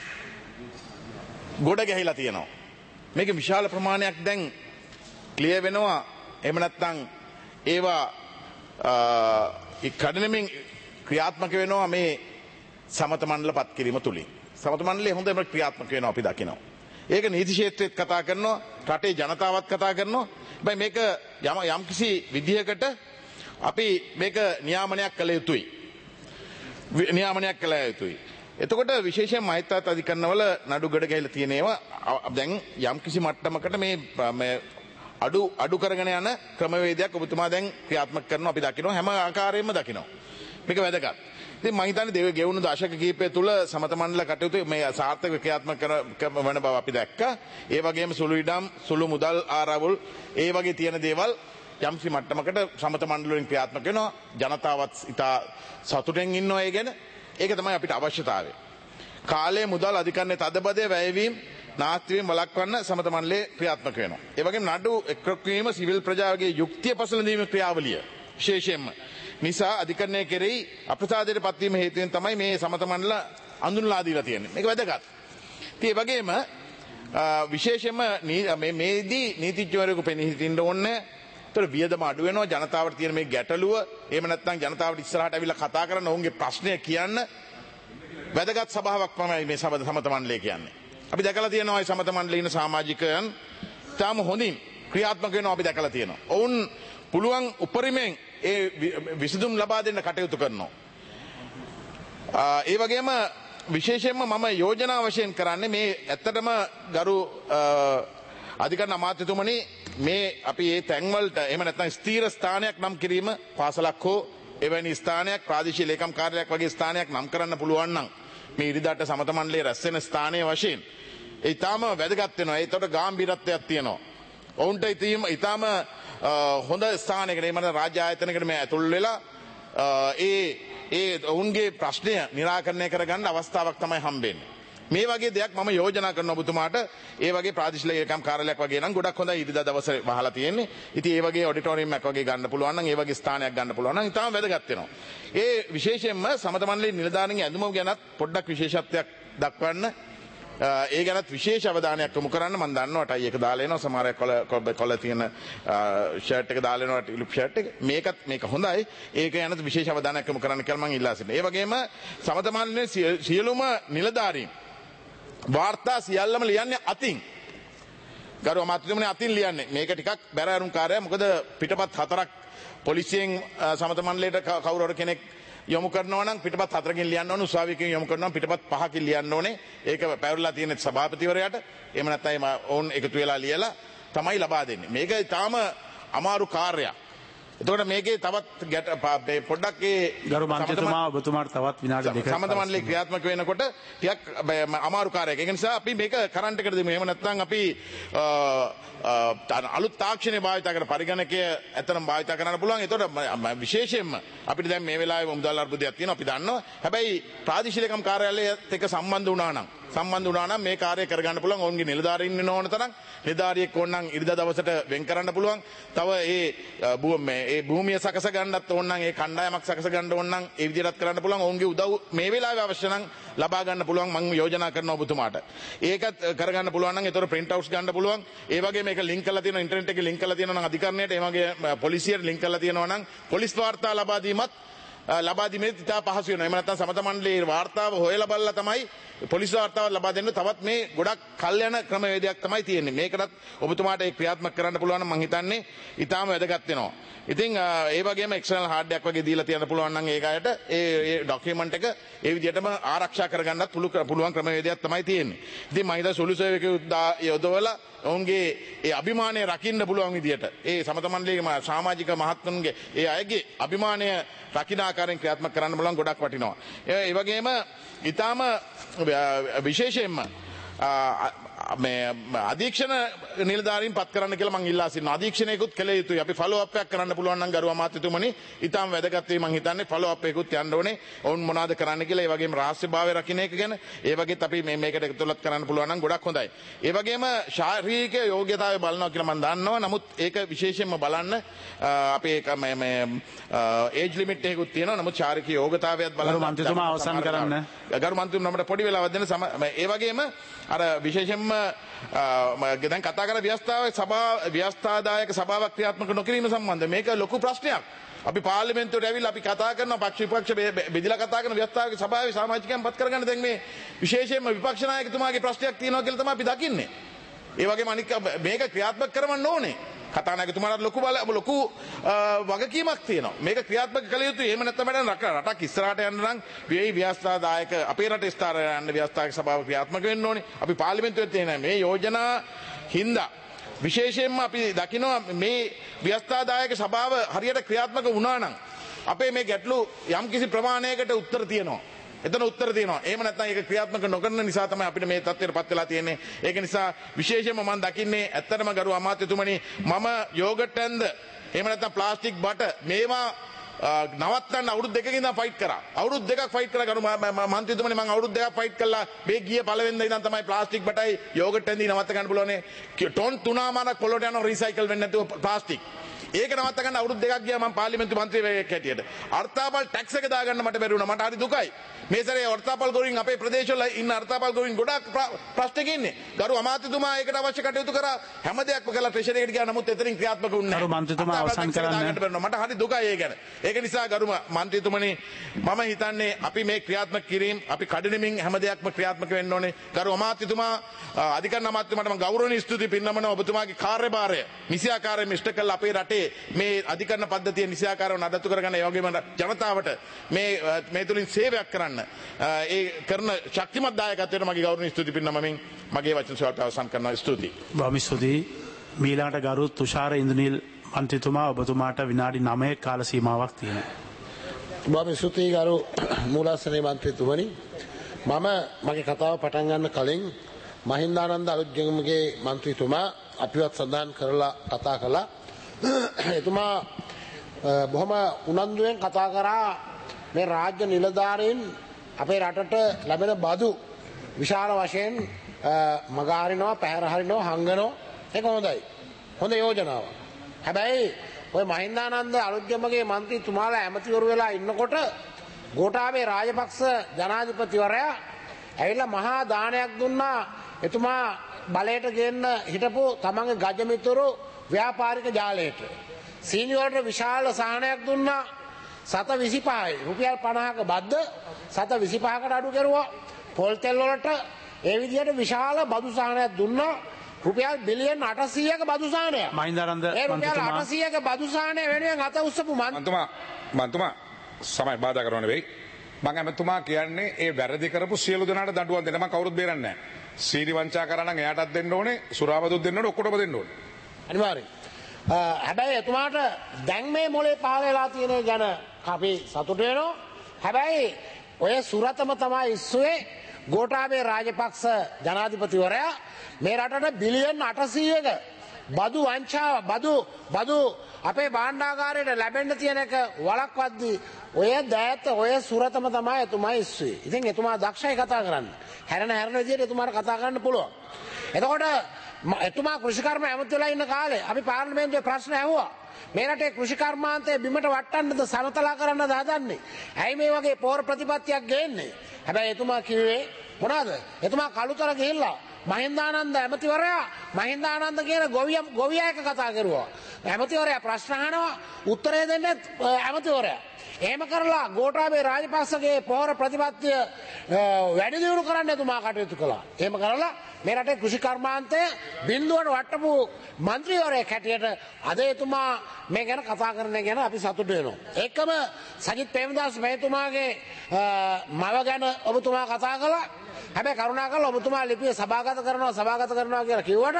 ගොඩ ගැහිලා තියෙනවා. මේක විශාල ප්‍රමාණයක් දැන් ක්ලියර් වෙනවා. එහෙම නැත්නම් ඒවා කඩනමින් ක්‍රියාත්මක වෙනවා මේ සමත මණ්ඩල පත් කිරීම තුලින්. සමත මණ්ඩලය හොඳම ක්‍රියාත්මක වෙනවා අපි දකිනවා. ඒක නීති ක්ෂේත්‍රයේත් කතා කරනවා, රටේ ජනතාවත් කතා කරනවා. හැබැයි මේක යම්කිසි විදිහකට අපි මේක නියාමනයක් කළ යුතුයි. එතකොට විශේෂයෙන් මහිත්‍රාත් අධිකරණවල නඩු ගඩ ගහලා තියෙන ඒවා දැන් යම්කිසි මට්ටමකට මේ අඩු කරගෙන යන ක්‍රමවේදයක් ඔබතුමා දැන් ක්‍රියාත්මක කරනවා අපි දකිනවා. හැම ආකාරයෙන්ම දකිනවා. මේක වැදගත්. ඉතින් මම හිතන්නේ ගෙවුණු දශක කිහිපය තුල සමත මණ්ඩල කටයුතු මේ සාර්ථක ක්‍රියාත්මක වන බව අපි දැක්කා. ඒ වගේම සුළු ඉඩම්, සුළු මුදල් ආරවුල් ඒ වගේ තියෙන දේවල් යම්සි මට්ටමකට සමත මණ්ඩල වලින් ක්‍රියාත්මක වෙනවා. ජනතාවත් ඉතා සතුටෙන් ඉන්නවා ඒ ගැන. ඒක තමයි අපිට අවශ්‍යතාවය. කාලය මුදල් අධිකරණයේ තදබදය වැයවීම නාස්තිවීම වළක්වන්න සමත මණ්ඩලයේ ක්‍රියාත්මක වෙනවා. ඒ වගේම නඩු එක්රොක්වීම සිවිල් ප්‍රජාවගේ යුක්තිය පසළඳීමේ ක්‍රියාවලිය විශේෂයෙන්ම නිසා අධිකරණය කෙරෙහි අප්‍රසාදයට පත්වීම හේතුවෙන් තමයි මේ සමත මණ්ඩල අඳුන්ලා දීලා තියෙන්නේ. මේක වැදගත්. ඉතින් ඒ වගේම විශේෂයෙන්ම මේදී නීතිඥවරයෙකු පෙනී සිටින්න ඕනේ. ඒතර වියදම අඩු වෙනවා. ජනතාවට තියෙන මේ ගැටලුව එහෙම නැත්නම් ජනතාවට ඉස්සරහට ඇවිල්ලා කතා කරන ඔවුන්ගේ ප්‍රශ්නය කියන්න වැදගත් සභාවක් තමයි මේ සමත මණ්ඩලය කියන්නේ. අපි දැකලා තියෙනවා මේ සමත මණ්ඩලයේ ඉන්න සමාජිකයන් තාම හොඳින් ක්‍රියාත්මක වෙනවා අපි දැකලා තියෙනවා. ඔවුන් පුළුවන් උපරිමයෙන් ඒ විසඳුම් ලබා දෙන්න කටයුතු කරනවා. ඒ වගේම විශේෂයෙන්ම මම යෝජනා වශයෙන් කරන්නේ මේ ඇත්තටම ගරු අධිකරණ අමාත්‍යතුමනි මේ අපි මේ තැන්වලට එහෙම නැත්නම් ස්ථීර ස්ථානයක් නම් කිරීම පාසලක් හෝ එවැනි ස්ථානයක් ප්‍රාදේශීය ලේකම් කාර්යාලයක් වගේ ස්ථානයක් නම් කරන්න පුළුවන් නම් මේ ඉරිදාට සමත මණ්ඩලයේ රැස් වෙන ස්ථානයේ වශයෙන් ඒ ඊටාම වැදගත් වෙනවා. ඒකට ගැඹීරත්වයක් තියෙනවා. ඔවුන්ට ඊටාම හොඳ ස්ථානයකට එහෙම නැත්නම් රාජ්‍ය ආයතනයකට මේ ඇතුල් වෙලා ඒ ඔවුන්ගේ ප්‍රශ්නය निराකරණය කරගන්න අවස්ථාවක් තමයි හම්බෙන්නේ. මේ වගේ දෙයක් මම යෝජනා කරන ඔබතුමාට ඒ වගේ ප්‍රාදේශීය ලේකම් කාර්යාලයක් වගේ නම් ගොඩක් හොඳයි ඉරිදා දවසේ වහලා තියෙන්නේ. ඉතින් ඒ වගේ ඔඩිටෝරියම් එකක් වගේ ගන්න පුළුවන් නම් ඒ වගේ ස්ථානයක් ගන්න පුළුවන් නම් ඊටාම වැදගත් වෙනවා. ඒ විශේෂයෙන්ම සමත මණ්ඩලයේ නිලධාරීන්ගේ ඇඳුම ගැනත් පොඩ්ඩක් විශේෂත්වයක් දක්වන්න ඒ ගැනත් විශේෂ අවධානයක් යොමු කරන්න. මම දන්නවා ටයි එක දාලා එනවා සමහර අය කොළ තියෙන ෂර්ට් එක දාලා එනවා ටිලුප් ෂර්ට් එක. මේක හොඳයි. ඒක ගැනත් විශේෂ අවධානයක් යොමු කරන්න කියලා මම ඉල්ලා සිටිනවා. ඒ වගේම සමත මණ්ඩලයේ සියලුම නිලධාරීන් වාර්තා සියල්ලම ලියන්නේ අතින්. ගරු අමාත්‍යතුමනි අතින් ලියන්නේ. මේක ටිකක් බැරෑරුම් කාර්යයක්. මොකද පිටපත් 4ක් පොලිසියෙන් සමත මණ්ඩලයට කවුරු හරි කෙනෙක් යොමු කරනවා නම් පිටපත් 4කින් ලියන්න ඕනේ. උසාවියකින් යොමු කරනවා නම් පිටපත් 5කින් ලියන්න ඕනේ. ඒක පැවරලා තියෙන සභාපතිවරයාට. එහෙම නැත්නම් ඕන් එකතු වෙලා ලියලා තමයි ලබා දෙන්නේ. මේක තාම අමාරු කාර්යයක්. එතකොට මේකේ තවත් පොඩ්ඩක් ඒ ගරු මන්ත්‍රීතුමා ඔබතුමාට තවත් විනාඩි දෙකක් සමත මණ්ඩලයේ ක්‍රියාත්මක වෙනකොට ටිකක් අමාරු කාර්යයක්. ඒක නිසා අපි මේක කරන්ට් එකට දෙමු. එහෙම නැත්නම් අපි අලුත් තාක්ෂණය භාවිත කරන පරිගණකය ඇත්තටම භාවිත කරන්න පුළුවන්. එතකොට විශේෂයෙන්ම අපිට දැන් මේ වෙලාවේ මුදල් අර්බුදයක් තියෙනවා අපි දන්නවා. හැබැයි ප්‍රාදේශීය ලේකම් කාර්යාලයත් එක්ක සම්බන්ධ වුණා නම් මේ කාර්යය කරගන්න පුළුවන්. ඔවුන්ගේ නිලධාරීන් ඉන්න ඕන තරම් නිලධාරියෙක් ඕන නම් ඉරිදා දවසට වෙන් කරන්න පුළුවන්. තව ඒ භූමිය සකස ගන්නත් ඕන නම් ඒ කණ්ඩායමක් සකස ගන්න ඕන නම් ඒ විදිහට කරන්න පුළුවන්. ඔවුන්ගේ උදව් මේ වෙලාවේ අවශ්‍ය නම් ලබා ගන්න පුළුවන්. මම යෝජනා කරනවා ඔබතුමාට. ඒකත් කරගන්න පුළුවන් නම් ඒතර print outs ගන්න පුළුවන්. ඒ වගේ මේක ලින්ක් කරලා තියෙනවා ඉන්ටර්නෙට් එකේ ලින්ක් කරලා තියෙනවා නම් අධිකරණයට ඒ වගේ පොලිසියට ලින්ක් කරලා තියෙනවා නම් පොලිස් වාර්තා ලබා දීමත් ලබා දීමේ ඉතා පහසු වෙනවා. එහෙම නැත්නම් සමත මණ්ඩලයේ වාර්තාව හොයලා බලලා තමයි පොලිස් වාර්තාව ලබා දෙන්න. තවත් මේ ගොඩක් කල් යන ක්‍රමවේදයක් තමයි තියෙන්නේ. මේකටත් ඔබතුමාට ඒක ක්‍රියාත්මක කරන්න පුළුවන් නම් මම හිතන්නේ ඉතාම වැදගත් වෙනවා. ඉතින් ඒ වගේම එක්ස්ටර්නල් හાર્ඩ් එකක් වගේ දීලා තියන්න පුළුවන් නම් ඒක අයට ඒ ડોකියුමන්ට් එක ඒ විදිහටම ආරක්ෂා කරගන්නත් පුළුවන් ක්‍රමවේදයක් තමයි තියෙන්නේ. ඉතින් මම හිතා සුළු සේවකයෝ යොදවලා ඔවුන්ගේ ඒ අභිමානය රකින්න පුළුවන් විදිහට ඒ සමත මණ්ඩලයේ සමාජික මහත්තුන්ගේ ඒ අයගේ අභිමානය රකින්න ආකාරයෙන් ක්‍රියාත්මක කරන්න බලන් ගොඩක් වටිනවා. ඒ වගේම ඊටාම විශේෂයෙන්ම අධීක්ෂණ නිලධාරීන් පත් කරන්න කියලා මම ඉල්ලා සිටිනවා. අධීක්ෂණයකුත් කළ යුතුයි. අපි ෆලෝ අප් එකක් කරන්න පුළුවන් නම් ගරු අමාත්‍යතුමනි ඊටම වැදගත් වෙයි මම හිතන්නේ. ෆලෝ අප් එකකුත් යන්න ඕනේ. ඔවුන් මොනවද කරන්න කියලා ඒ වගේම රහස්‍යභාවය රකින්න එක ගැන ඒ වගේත් අපි මේකට එකතුලත් කරන්න පුළුවන් නම් ගොඩක් හොඳයි. ඒ වගේම ශාරීරික යෝග්‍යතාවය බලනවා කියලා මම දන්නවා. නමුත් ඒක විශේෂයෙන්ම බලන්න අපි ඒක ඒජ් ලිමිට් එකකුත් තියෙනවා. නමුත් ශාරීරික යෝග්‍යතාවයත් බලන්න ගරු මන්ත්‍රීතුමා අවසන් කරන්න. ගරු මන්ත්‍රීතුමා අපිට පොඩි වෙලාවක් දෙන්න ඒ වගේම අර විශේෂයෙන්ම දැන් කතා කරලා ව්‍යවස්ථාදායක සභාවක් ක්‍රියාත්මක නොකිරීම සම්බන්ධ මේක ලොකු ප්‍රශ්නයක්. අපි පාර්ලිමේන්තුවට ඇවිල්ලා අපි කතා කරනවා පක්ෂ විපක්ෂ බෙදලා කතා කරන ව්‍යවස්ථාදායක සභාවේ සමාජිකයන් පත් කරගන්න දැන් මේ විශේෂයෙන්ම විපක්ෂ නායකතුමාගේ ප්‍රශ්නයක් තියෙනවා කියලා තමයි අපි දකින්නේ. ඒ වගේම අනික මේක ක්‍රියාත්මක කරවන්න ඕනේ. කතානායකතුමාට ලොකු වගකීමක් තියෙනවා. මේක ක්‍රියාත්මක කළ යුතුයි. එහෙම නැත්නම් රටක් ඉස්සරහට යන්න නම් ව්‍යවස්ථාදායක අපේ රටේ ඉස්සරහට යන්න ව්‍යවස්ථායක සභාව ක්‍රියාත්මක වෙන්න ඕනේ. අපි පාර්ලිමේන්තුවේ තියෙන මේ යෝජනා හින්දා විශේෂයෙන්ම අපි දකිනවා මේ ව්‍යවස්ථාදායක සභාව හරියට ක්‍රියාත්මක වුණා නම් අපේ මේ ගැටලු යම්කිසි ප්‍රමාණයකට උත්තර තියෙනවා. එතන උත්තර තියෙනවා. එහෙම නැත්නම් ඒක ක්‍රියාත්මක නොකරන නිසා තමයි අපිට මේ තත්ත්වයටපත් වෙලා තියෙන්නේ. ඒක නිසා විශේෂයෙන්ම මම දකින්නේ ඇත්තටම ගරු අමාත්‍යතුමනි මම යෝගට් ඇන්ද එහෙම නැත්නම් ප්ලාස්ටික් බට මේවා නවත්තන්න අවුරුදු දෙකකින් ඉඳන් ෆයිට් කරා. අවුරුදු දෙකක් ෆයිට් කරා ගරු මන්ත්‍රීතුමනි මම අවුරුදු දෙකක් ෆයිට් කළා. මේ ගිය පළවෙනිදා ඉඳන් තමයි ප්ලාස්ටික් බටයි යෝගට් ඇන්දි නවත්ත ගන්න පුළුවන්. ටොන් 3මාරක් පොළොට යනවා රීසයිකල් වෙන්නේ නැතුව ප්ලාස්ටික්. ඒක නවත්ත ගන්න අවුරුදු දෙකක් ගියා මම පාර්ලිමේන්තු මන්ත්‍රීවරයෙක් හැටියට. අර්ථාපල් ටැක්ස් එක දාගන්න මට බැරි වුණා. මට හරි දුකයි. මේ සැරේ අර්ථාපල් ගොවින් අපේ ප්‍රදේශවල ඉන්න අර්ථාපල් ගොවින් ගොඩක් ප්‍රශ්නක ඉන්නේ. ගරු අමාත්‍යතුමා ඒකට අවශ්‍ය කටයුතු කරා හැම දෙයක්ම කළා ට්‍රෙෂරි එකට ගියා. නමුත් එතනින් ක්‍රියාත්මක වුණේ නැහැ. ගරු මන්ත්‍රීතුමා අවසන් කරන්න. මට හරි දුකයි ඒ ගැන. ඒක නිසා ගරු මන්ත්‍රීතුමනි මම හිතන්නේ අපි මේ ක්‍රියාත්මක කිරීම අපි කඩිනමින් හැම දෙයක්ම ක්‍රියාත්මක වෙන්න ඕනේ. ගරු අමාත්‍යතුමා අධිකරණ අමාත්‍යතුමාට මම ගෞරවණීය ස්තුති පින්නමනවා. ඔබතුමාගේ කාර්යභාරය නිසියාකාරයෙන් ඉෂ්ට කළ අපේ රටේ මේ අධිකරණ පද්ධතිය නිසියාකාරව නඩත්තු කරගන්න ඒ වගේම ජනතාවට මේ තුලින් සේවයක් කරන්න ඒ කරන ශක්තිමත් දායකත්වයට මගේ ගෞරවනීය ස්තුති පින්නමමින් මගේ වචන සල්ප අවසන් කරනවා. ස්තුතියි. බොහොම ස්තුතියි. මීළඟට ගරු තුෂාර ඉන්ද්‍රනීල් මන්ත්‍රීතුමා ඔබතුමාට විනාඩි 9ක කාල සීමාවක් තියෙනවා. බොහොම ස්තුතියි ගරු මූලාසනයේ මන්ත්‍රීතුමනි. මම මගේ කතාව පටන් ගන්න කලින් මහින්දානන්ද අලුත්ගමගේ මන්ත්‍රීතුමා අපිවත් සඳහන් කරලා කතා කළා. එතුමා බොහොම උනන්දුවෙන් කතා කරා මේ රාජ්‍ය නිලධාරීන් අපේ රටට ලැබෙන බදු විශාල වශයෙන් මගහරිනවා, පැහැර හරිනවා, හංගනවා. ඒක හොඳයි. හොඳ යෝජනාවක්. හැබැයි ඔය මහින්දානන්ද අලුත්ගමගේ මන්ත්‍රීතුමාලා ඇමතිවරු වෙලා ඉන්නකොට ගෝඨාභය රාජපක්ෂ ජනාධිපතිවරයා ඇවිල්ලා මහා දානයක් දුන්නා. එතුමා බලයට ගේන්න හිටපු තමන්ගේ ගජමිතුරු ව්‍යාපාරික ජාලයට. සීනිවර්ට විශාල සහනයක් දුන්නා. 725යි රුපියල් 50ක බද්ද 725කට අඩු කරුවා. පොල් තෙල් වලට ඒ විදිහට විශාල බදු සහනයක් දුන්නා. රුපියල් බිලියන් 800ක බදු සහනයක්. මහින්දානන්ද ඒ රුපියල් 800ක බදු සහනය වෙනුවෙන් අත උස්සපු මන්තුමා සමය බාධා කරනව නෙවෙයි. මම ඇමතුමා කියන්නේ ඒ වැරදි කරපු සියලු දෙනාට දඬුවම් දෙන්න. මම කවුරුත් බේරන්නේ නැහැ. සීනි වංචා කරා නම් එයාටත් දෙන්න ඕනේ, සුරාවදුත් දෙන්න ඕනේ, ඔක්කොටම දෙන්න ඕනේ. අනිවාර්යයෙන්. හැබැයි එතුමාට දැන් මේ මොලේ පහල වෙලා තියෙන ගැන අපි සතුටු වෙනවා. හැබැයි ඔය සුරතම තමයි ඉස්සුවේ ගෝඨාභය රාජපක්ෂ ජනාධිපතිවරයා මේ රටට බිලියන් 800ක බදු වංචාව බදු අපේ භාණ්ඩාගාරයට ලැබෙන්න තියෙන එක වළක්වද්දී ඔය දෑත ඔය සුරතම තමයි එතුමා ඉස්සුවේ. ඉතින් එතුමා දක්ෂයි කතා කරන්න. හැරෙන විදිහට එතුමාට කතා කරන්න පුළුවන්. එතකොට එතුමා කෘෂිකර්ම ඇමති වෙලා ඉන්න කාලේ අපි පාර්ලිමේන්තුවේ ප්‍රශ්න ඇහුවා. මේ රටේ කෘෂිකර්මාන්තය බිමට වට්ටන්නද සමතලා කරන්නද හදන්නේ? ඇයි මේ වගේ පෝර ප්‍රතිපත්තියක් ගේන්නේ? හැබැයි එතුමා කිව්වේ මොනවාද? එතුමා කළුතර ගිහිල්ලා මහින්දානන්ද ඇමතිවරයා මහින්දානන්ද කියන ගොවියා එක කතා කරුවා. ඇමතිවරයා ප්‍රශ්න අහනවා උත්තරේ දෙන්නේ ඇමතිවරයා. එහෙම කරලා ගෝඨාභය රාජපක්ෂගේ පෝර ප්‍රතිපත්තිය වැඩි දියුණු කරන්න එතුමා කටයුතු කළා. එහෙම කරලා මේ රටේ කෘෂිකර්මාන්තය බිඳුවට වට්ටපු മന്ത്രിවරයෙක් හැටියට අද එතුමා මේ ගැන කතා කරන ගැන අපි සතුටු වෙනවා. ඒකම සජිත් ප්‍රේමදාස මහතුමාගේ මව ගැන ඔබතුමා කතා කළා. හැබැයි කරුණාකරලා ඔබතුමා ලිපිය සභාගත කරනවා කියලා කිව්වට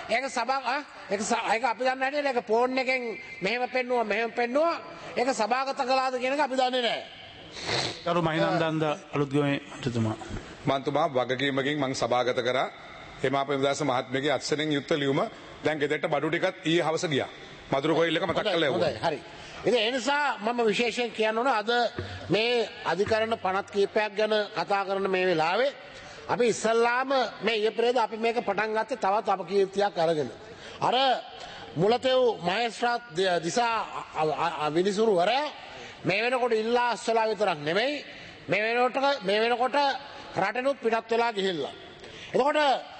ඒක අපි දන්නේ නැහැ. ඒක ෆෝන් එකෙන් මෙහෙම පෙන්නුවා ඒක සභාගත කළාද කියන එක අපි දන්නේ නැහැ. ගරු මහින්දානන්ද අලුත්ගමේ මන්ත්‍රීතුමා මන්තුමා වගකීමකින් මම සභාගත කරා. හේමා ප්‍රේමදාස මහත්මයාගේ අත්සනෙන් යුක්ත ලියුම දැන් ගෙදරට බඩු ටිකත් ඊයේ හවස ගියා. මధుර කොයිල් එක මතක් කරලා යවුවා. හරි. ඉතින් ඒ නිසා මම විශේෂයෙන් කියන්න ඕන අද මේ අධිකරණ පනත් කීපයක් ගැන කතා කරන මේ වෙලාවේ අපි ඉස්සල්ලාම මේ ඊපෙරේද අපි මේක පටන් ගත්තේ තවත් අපකීර්තියක් අරගෙන. අර මුලතෙව් මහේස්ත්‍රාත් දිසා විනිසුරුවරයා මේ වෙනකොට ඉල්ලා අස්සලා විතරක් නෙමෙයි මේ වෙනකොට රටනුත් පිටත් වෙලා ගිහිල්ලා. එතකොට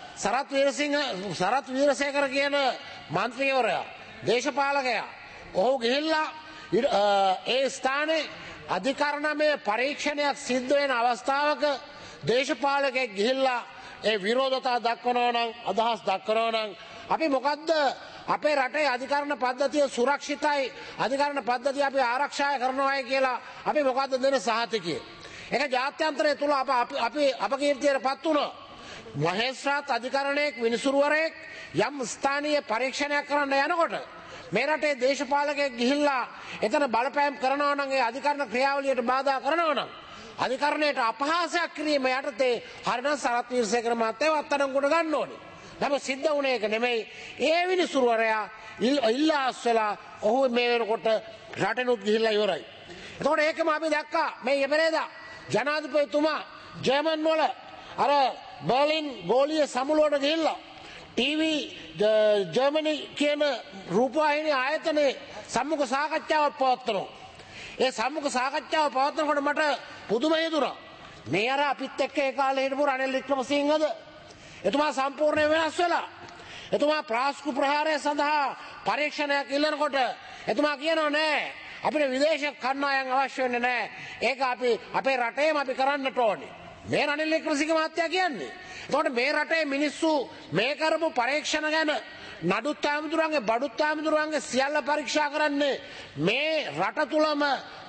සරත් වීරසේකර කියන මන්ත්‍රීවරයා දේශපාලකයා ඔහු ගිහිල්ලා ඒ ස්ථානයේ අධිකරණමය පරීක්ෂණයක් සිද්ධ වෙන අවස්ථාවක දේශපාලකයෙක් ගිහිල්ලා ඒ විරෝධතා දක්වනවා නම් අදහස් දක්වනවා නම් අපි මොකද්ද අපේ රටේ අධිකරණ පද්ධතිය සුරක්ෂිතයි අධිකරණ පද්ධතිය අපි ආරක්ෂා කරනවායි කියලා අපි මොකද්ද දෙන සහතිකය. ඒක ජාත්‍යන්තරය තුල අපි අපකීර්තියටපත් වුණා. මහේස්ත්‍රාත් අධිකරණයක විනිසුරුවරයෙක් යම් ස්ථානීය පරීක්ෂණයක් කරන්න යනකොට මේ රටේ දේශපාලකයෙක් ගිහිල්ලා එතන බලපෑම් කරනවා නම් ඒ අධිකරණ ක්‍රියාවලියට බාධා කරනවා නම් අධිකරණයට අපහාසයක් කිරීම යටතේ හරිනම් සරත් වීරසේකර මහත්තයව අත්අඩංගුවට ගන්න ඕනේ. නමුත් සිද්ධ වුණේ ඒක නෙමෙයි. ඒ විනිසුරුවරයා ඉල්ලා අස්සලා ඔහු මේ වෙනකොට රටෙනුත් ගිහිල්ලා ඉවරයි. එතකොට ඒකම අපි දැක්කා මේ ඊපෙරේදා ජනාධිපතිතුමා ජර්මන් වල අර බර්ලින් ගෝලීය සමුළුවට ගිහිල්ලා ටීවී ජර්මනි කියන රූපවාහිනී ආයතනයේ සම්මුඛ සාකච්ඡාවක් පවත්වනවා. ඒ සම්මුඛ සාකච්ඡාව පවත්වනකොට මට පුදුම හිතුණා. මේ අර අපිත් එක්ක ඒ කාලේ හිටපු රනිල් වික්‍රමසිංහද එතුමා සම්පූර්ණයෙන් වෙනස් වෙලා. එතුමා ප්‍රාස්කු ප්‍රහාරය සඳහා පරීක්ෂණයක් ඉල්ලනකොට එතුමා කියනවා නෑ අපිට විදේශ කණ්ඩායම් අවශ්‍ය වෙන්නේ නෑ. ඒක අපි අපේ රටේම අපි කරන්නට ඕනේ. මේ රනිල් වික්‍රමසිංහ මහත්තයා කියන්නේ. එතකොට මේ රටේ මිනිස්සු මේ කරපු පරීක්ෂණ ගැන නඩුත් ආමතුරුන්ගේ බඩුත් ආමතුරුන්ගේ සියල්ල පරීක්ෂා කරන්නේ මේ රට තුලම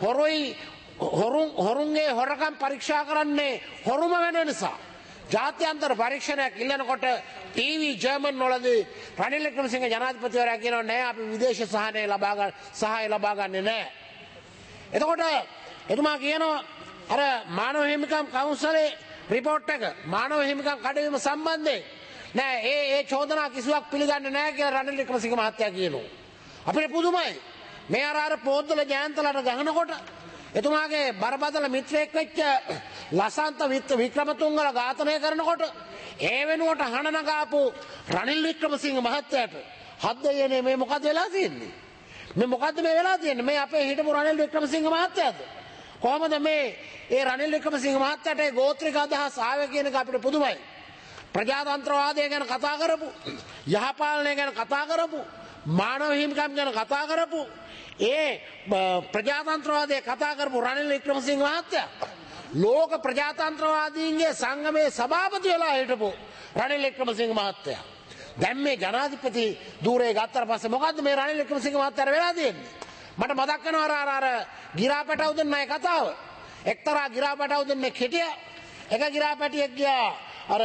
හොරුන්ගේ හොරකම් පරීක්ෂා කරන්නේ හොරුම වෙන නිසා. ජාත්‍යන්තර පරීක්ෂණයක් ඉල්ලනකොට ටීවී ජර්මන් වලදී රනිල් වික්‍රමසිංහ ජනාධිපතිවරයා කියනවා නෑ අපි විදේශ සහාය ලබා ගන්නේ නෑ. එතකොට එතුමා කියනවා අර මානව හිමිකම් කවුන්සලේ රිපෝට් එක මානව හිමිකම් කඩවීම සම්බන්ධයෙන් නෑ ඒ චෝදනා කිසිවක් පිළිගන්නේ නෑ කියලා රනිල් වික්‍රමසිංහ මහත්තයා කියනවා. අපිට පුදුමයි. මේ අර පොද්දල ජයන්තලට ගහනකොට එතුමාගේ බරපතල මිත්‍රයෙක් වෙච්ච ලසන්ත වික්‍රමතුංගල ඝාතනය කරනකොට ඒ වෙනුවට හන නගාපු රනිල් වික්‍රමසිංහ මහත්තයාට හද්දයනේ මේ මොකද වෙලා තියෙන්නේ? මේ මොකද්ද මේ වෙලා තියෙන්නේ? මේ අපේ හිටපු රනිල් වික්‍රමසිංහ මහත්තයාද? කොහොමද මේ ඒ රනිල් වික්‍රමසිංහ මහත්තයාට ඒ ගෝත්‍රික අදහස් ආවේ කියන එක අපිට පුදුමයි. ප්‍රජාතන්ත්‍රවාදය ගැන කතා කරපු, යහපාලනය ගැන කතා කරපු, මානව හිමිකම් ගැන කතා කරපු ඒ ප්‍රජාතන්ත්‍රවාදය කතා කරපු රනිල් වික්‍රමසිංහ මහත්තයා ලෝක ප්‍රජාතන්ත්‍රවාදීන්ගේ සංගමේ සභාපති වෙලා හිටපු රනිල් වික්‍රමසිංහ මහත්තයා දැන් මේ ජනාධිපති ධූරේ ගත්තට පස්සේ මොකද්ද මේ රනිල් වික්‍රමසිංහ මහත්තයාට වෙලා තියෙන්නේ? මට මතක් වෙනවා අර ගිරාපැටව දෙන්නයි කතාව. එක්තරා ගිරාපැටව දෙන්නෙක් හිටියා. එක ගිරාපැටියෙක් ගියා අර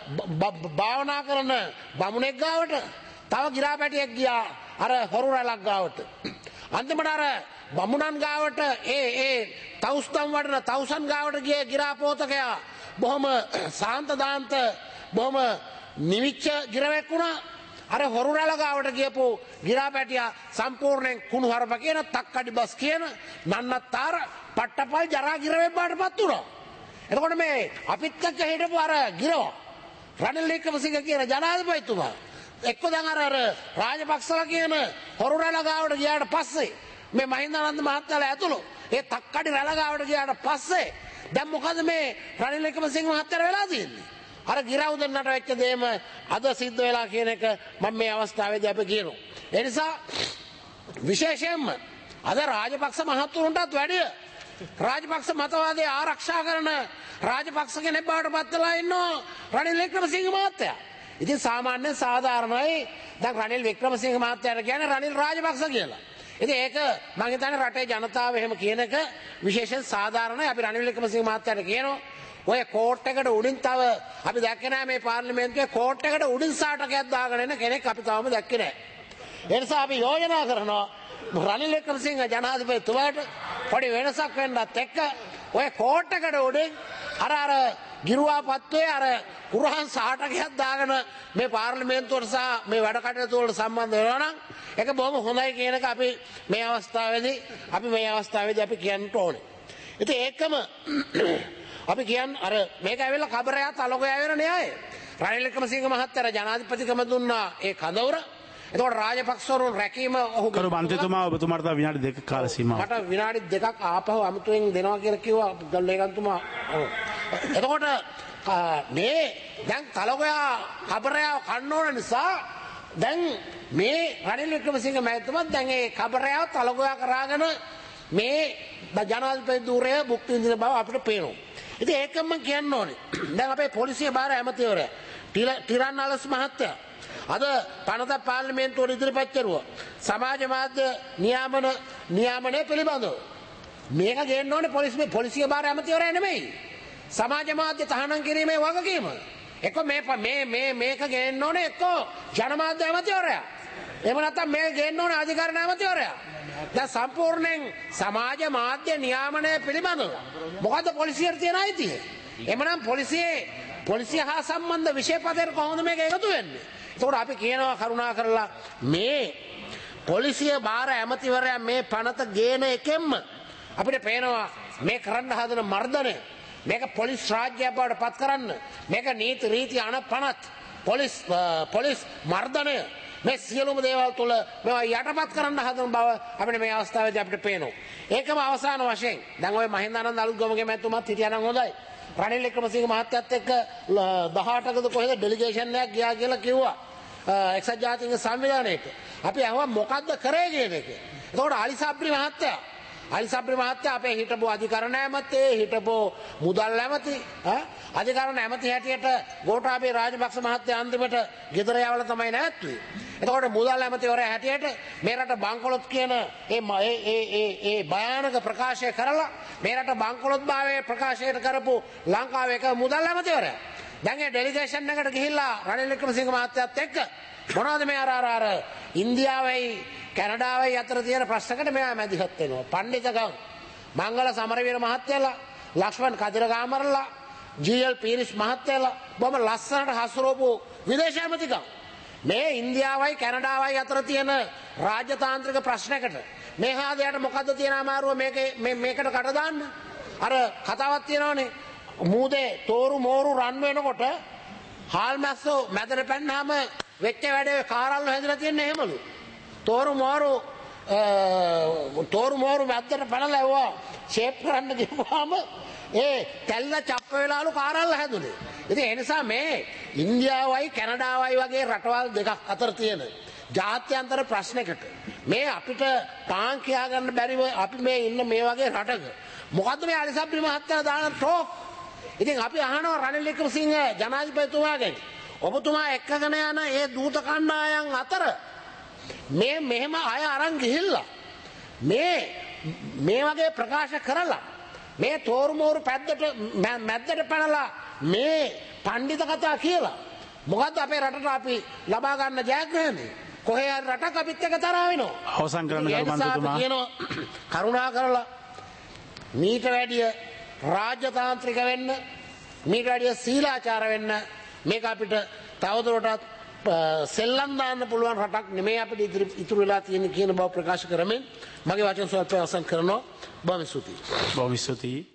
භාවනා කරන බමුණෙක් ගාවට. තව ගිරාපැටියෙක් ගියා අර හොරු රැලක් ගාවට. අන්තිමට අර බමුණන් ගාවට ඒ තවුස්තම් වඩන තවුසන් ගාවට ගිය ගිරාපෝතකයා බොහොම සාන්ත දාන්ත බොහොම නිවිච්ච ගිරවෙක් වුණා. අර හොරු රැළ ගාවට ගියපු ගිරාපැටියා සම්පූර්ණයෙන් කුණුහරුප කියන තක්කඩි බස් කියන නන්නත්තර පට්ටපල් ජරා ගිරවෙක් බාටපත් වුණා. එතකොට මේ අපිත් එක්ක හිටපු අර ගිරව රනිල් වික්‍රමසිංහ කියන ජනාධිපතිතුමා එක්ක දැන් අර රාජපක්ෂලා කියන හොරු රැළ ගාවට ගියාට පස්සේ මේ මහින්දානන්ද මහත්තයාලා ඇතුළු ඒ තක්කඩි රැළ ගාවට ගියාට පස්සේ දැන් මොකද මේ රනිල් වික්‍රමසිංහ මහත්තයාට වෙලා තියෙන්නේ? අර ගිරව් දෙන්නට වෙච්ච දේම අද සිද්ධ වෙලා කියන එක මම මේ අවස්ථාවේදී අපි කියනවා. ඒ නිසා විශේෂයෙන්ම අද රාජපක්ෂ මහතුරුන්ටත් වැඩිය රාජපක්ෂ මතවාදය ආරක්ෂා කරන රාජපක්ෂ කෙනෙක් බවට පත් වෙලා ඉන්නවා රනිල් වික්‍රමසිංහ මහත්තයා. ඉතින් සාමාන්‍යයෙන් සාධාරණයි දැන් රනිල් වික්‍රමසිංහ මහත්තයාට කියන්නේ රනිල් රාජපක්ෂ කියලා. ඉතින් ඒක මම හිතන්නේ රටේ ජනතාව එහෙම කියන එක විශේෂයෙන් සාධාරණයි. අපි රනිල් වික්‍රමසිංහ මහත්තයාට කියනවා ඔය කෝට් එකට උඩින් තව අපි දැක්කේ නැහැ මේ පාර්ලිමේන්තුවේ කෝට් එකට උඩින් සාටකයක් දාගෙන එන කෙනෙක් අපි තාම දැක්කේ නැහැ. ඒ නිසා අපි යෝජනා කරනවා රනිල් වික්‍රමසිංහ ජනාධිපතිතුමාට පොඩි වෙනසක් වෙන්නත් එක්ක ඔය කෝට් එකට උඩින් අර ගිරුවාපත්වේ අර කුරහන් සාටකයක් දාගෙන මේ පාර්ලිමේන්තුවට සහ මේ වැඩ කටයුතු වලට සම්බන්ධ වෙනවා නම් ඒක බොහොම හොඳයි කියන එක අපි මේ අවස්ථාවේදී අපි කියන්න ඕනේ. ඉතින් ඒකම අපි කියන්නේ අර මේක ඇවිල්ලා කබරයා තලගොයා වෙන න්‍යාය. රනිල් වික්‍රමසිංහ මහත්තයා ජනාධිපතිකම දුන්නා ඒ කඳවුර. එතකොට රාජපක්ෂවරුන් රැකීම ඔහු කරු මන්ත්‍රීතුමා ඔබතුමාට තව විනාඩි 2ක කාල සීමාවක්. මට විනාඩි 2ක් ආපහු අමුතුවෙන් දෙනවා කියලා කිව්වා ගල්ලේකන්තුමා. එතකොට මේ දැන් තලගොයා කබරයා කන්න ඕන නිසා දැන් මේ රනිල් වික්‍රමසිංහ මහත්මයා දැන් ඒ කබරයා තලගොයා කරාගෙන මේ ජනාධිපති ධූරය භුක්ති විඳින බව අපිට පේනවා. ඉතින් ඒකම මම කියන්න ඕනේ. දැන් අපේ පොලිසිය භාර ඇමතිවරයා ටිරන් අලස් මහත්තයා අද පනත පාර්ලිමේන්තුවට ඉදිරිපත් කරුවා. සමාජ මාධ්‍ය නියාමනය පිළිබඳව. මේක ගේන්න ඕනේ පොලිසිය භාර ඇමතිවරයා නෙමෙයි. සමාජ මාධ්‍ය තහනම් කිරීමේ වගකීම. එක්ක මේක ගේන්න ඕනේ එක්ක ජනමාධ්‍ය ඇමතිවරයා. එහෙම නැත්නම් මේක ගේන්න ඕනේ අධිකරණ ඇමතිවරයා. දැන් සම්පූර්ණයෙන් සමාජ මාධ්‍ය නියාමනය පිළිබඳව මොකද්ද පොලිසියට තියෙන අයිතිය? එමනම් පොලිසිය හා සම්බන්ධ විශේෂපතේට කොහොමද මේක එකතු වෙන්නේ? ඒකට අපි කියනවා කරුණා කරලා මේ පොලිසිය භාර ඇමතිවරයා මේ පනත ගේන එකෙන්ම අපිට පේනවා මේ කරන්න හදන මර්ධනය මේක පොලිස් රාජ්‍යයක් බවට පත් කරන්න මේක නීති රීති අනපනත් පොලිස් මර්ධනය මේ සියලුම දේවල් තුළ මේවා යටපත් කරන්න හදන බව අපිට මේ අවස්ථාවේදී අපිට පේනවා. ඒකම අවසාන වශයෙන් දැන් ඔය මහින්දානන්ද අලුත්ගමගේ මැතිතුමාත් හිටියානම් හොඳයි. රනිල් වික්‍රමසිංහ මහත්තයත් එක්ක 18කද කොහෙද ඩෙලිගේෂන් එකක් ගියා කියලා කිව්වා. එක්සත් ජාතීන්ගේ සංවිධානයේට. අපි අහුවා මොකද්ද කරේ කියන එක. එතකොට අලි සබ්රි මහත්තයා අපේ හිටපු අධිකරණ ඇමති හිටපු මුදල් ඇමති අධිකරණ ඇමති හැටියට ගෝඨාභය රාජපක්ෂ මහත්තයා අන්තිමට ගෙදර යවලා තමයි නැවතුනේ. එතකොට මුදල් ඇමතිවරයා හැටියට මේ රට බංකොලොත් කියන ඒ භයානක ප්‍රකාශය කරලා මේ රට බංකොලොත් භාවයේ ප්‍රකාශයට කරපු ලංකාවේ එක මුදල් ඇමතිවරයා දැන් ඒ ඩෙලිගේෂන් එකට ගිහිල්ලා රනිල් වික්‍රමසිංහ මහත්තයාත් එක්ක මොනවද මේ අර ඉන්දියාවයි කැනඩාවයි අතර තියෙන ප්‍රශ්නකට මෙයා මැදිහත් වෙනවා. පණ්ඩිතකම් මංගල සමරවීර මහත්තයලා ලක්ෂ්මන් කදිරගාමරලා ජී.එල්. පීරිස් මහත්තයලා බොහොම ලස්සනට හසුරුවපු විදේශ ඇමතිකම් මේ ඉන්දියාවයි කැනඩාවයි අතර තියෙන රාජ්‍යතාන්ත්‍රික ප්‍රශ්නයකට මේ හාදයට මොකද්ද තියෙන අමාරුව මේකට කට දාන්න අර කතාවක් තියෙනවනේ මූදේ තෝරු මෝරු රන් වෙනකොට හාල් මැස්සෝ මැදට පැන්නාම වෙච්ච වැඩේ කාරල්ල හැදලා තියෙන්නේ එහෙමලු තෝරු මෝරු මැද්දට පැනලා ඇව්වා ෂේප් කරන්න ගිහුවාම ඒ තැල්ල චප්ප වෙලාලු කාරල්ල හැදුනේ. ඉතින් ඒ නිසා මේ ඉන්දියාවයි කැනඩාවයි වගේ රටවල් දෙකක් අතර තියෙන ජාත්‍යන්තර ප්‍රශ්නයකට මේ අපිට පාන් කියා ගන්න බැරිව අපි මේ ඉන්න මේ වගේ රටක මොකද්ද මේ අලි සබ්රි මහත්තයා දාන ටෝක්. ඉතින් අපි අහනවා රනිල් වික්‍රමසිංහ ජනාධිපතිතුමාගෙන් ඔබතුමා එක්කගෙන යන ඒ දූත කණ්ඩායම් අතර මෙහෙම අය අරන් ගිහිල්ලා මේ වගේ ප්‍රකාශ කරලා මේ තෝරුමෝරු මැද්දට පැනලා මේ පණ්ඩිත කතා කියලා මොකද්ද අපේ රටට අපි ලබා ගන්න ජයග්‍රහණය කොහේ හරි රටක් අපිත් එක්ක තරහ වෙනවා. අවසන් කරන්න කරුමන්තුමා කරුණා කරලා මීට වැඩිය රාජ්‍යතාන්ත්‍රික වෙන්න මීට වැඩිය සීලාචාර වෙන්න මේක අපිට තවදුරටත් සෙල්ලම් දාන්න පුළුවන් රටක් නෙමෙයි අපිට ඉතුරු වෙලා තියෙන කියන බව ප්‍රකාශ කරමින් මගේ වචන ස්වල්පය අවසන් කරනවා. බොහොම ස්තුතියි.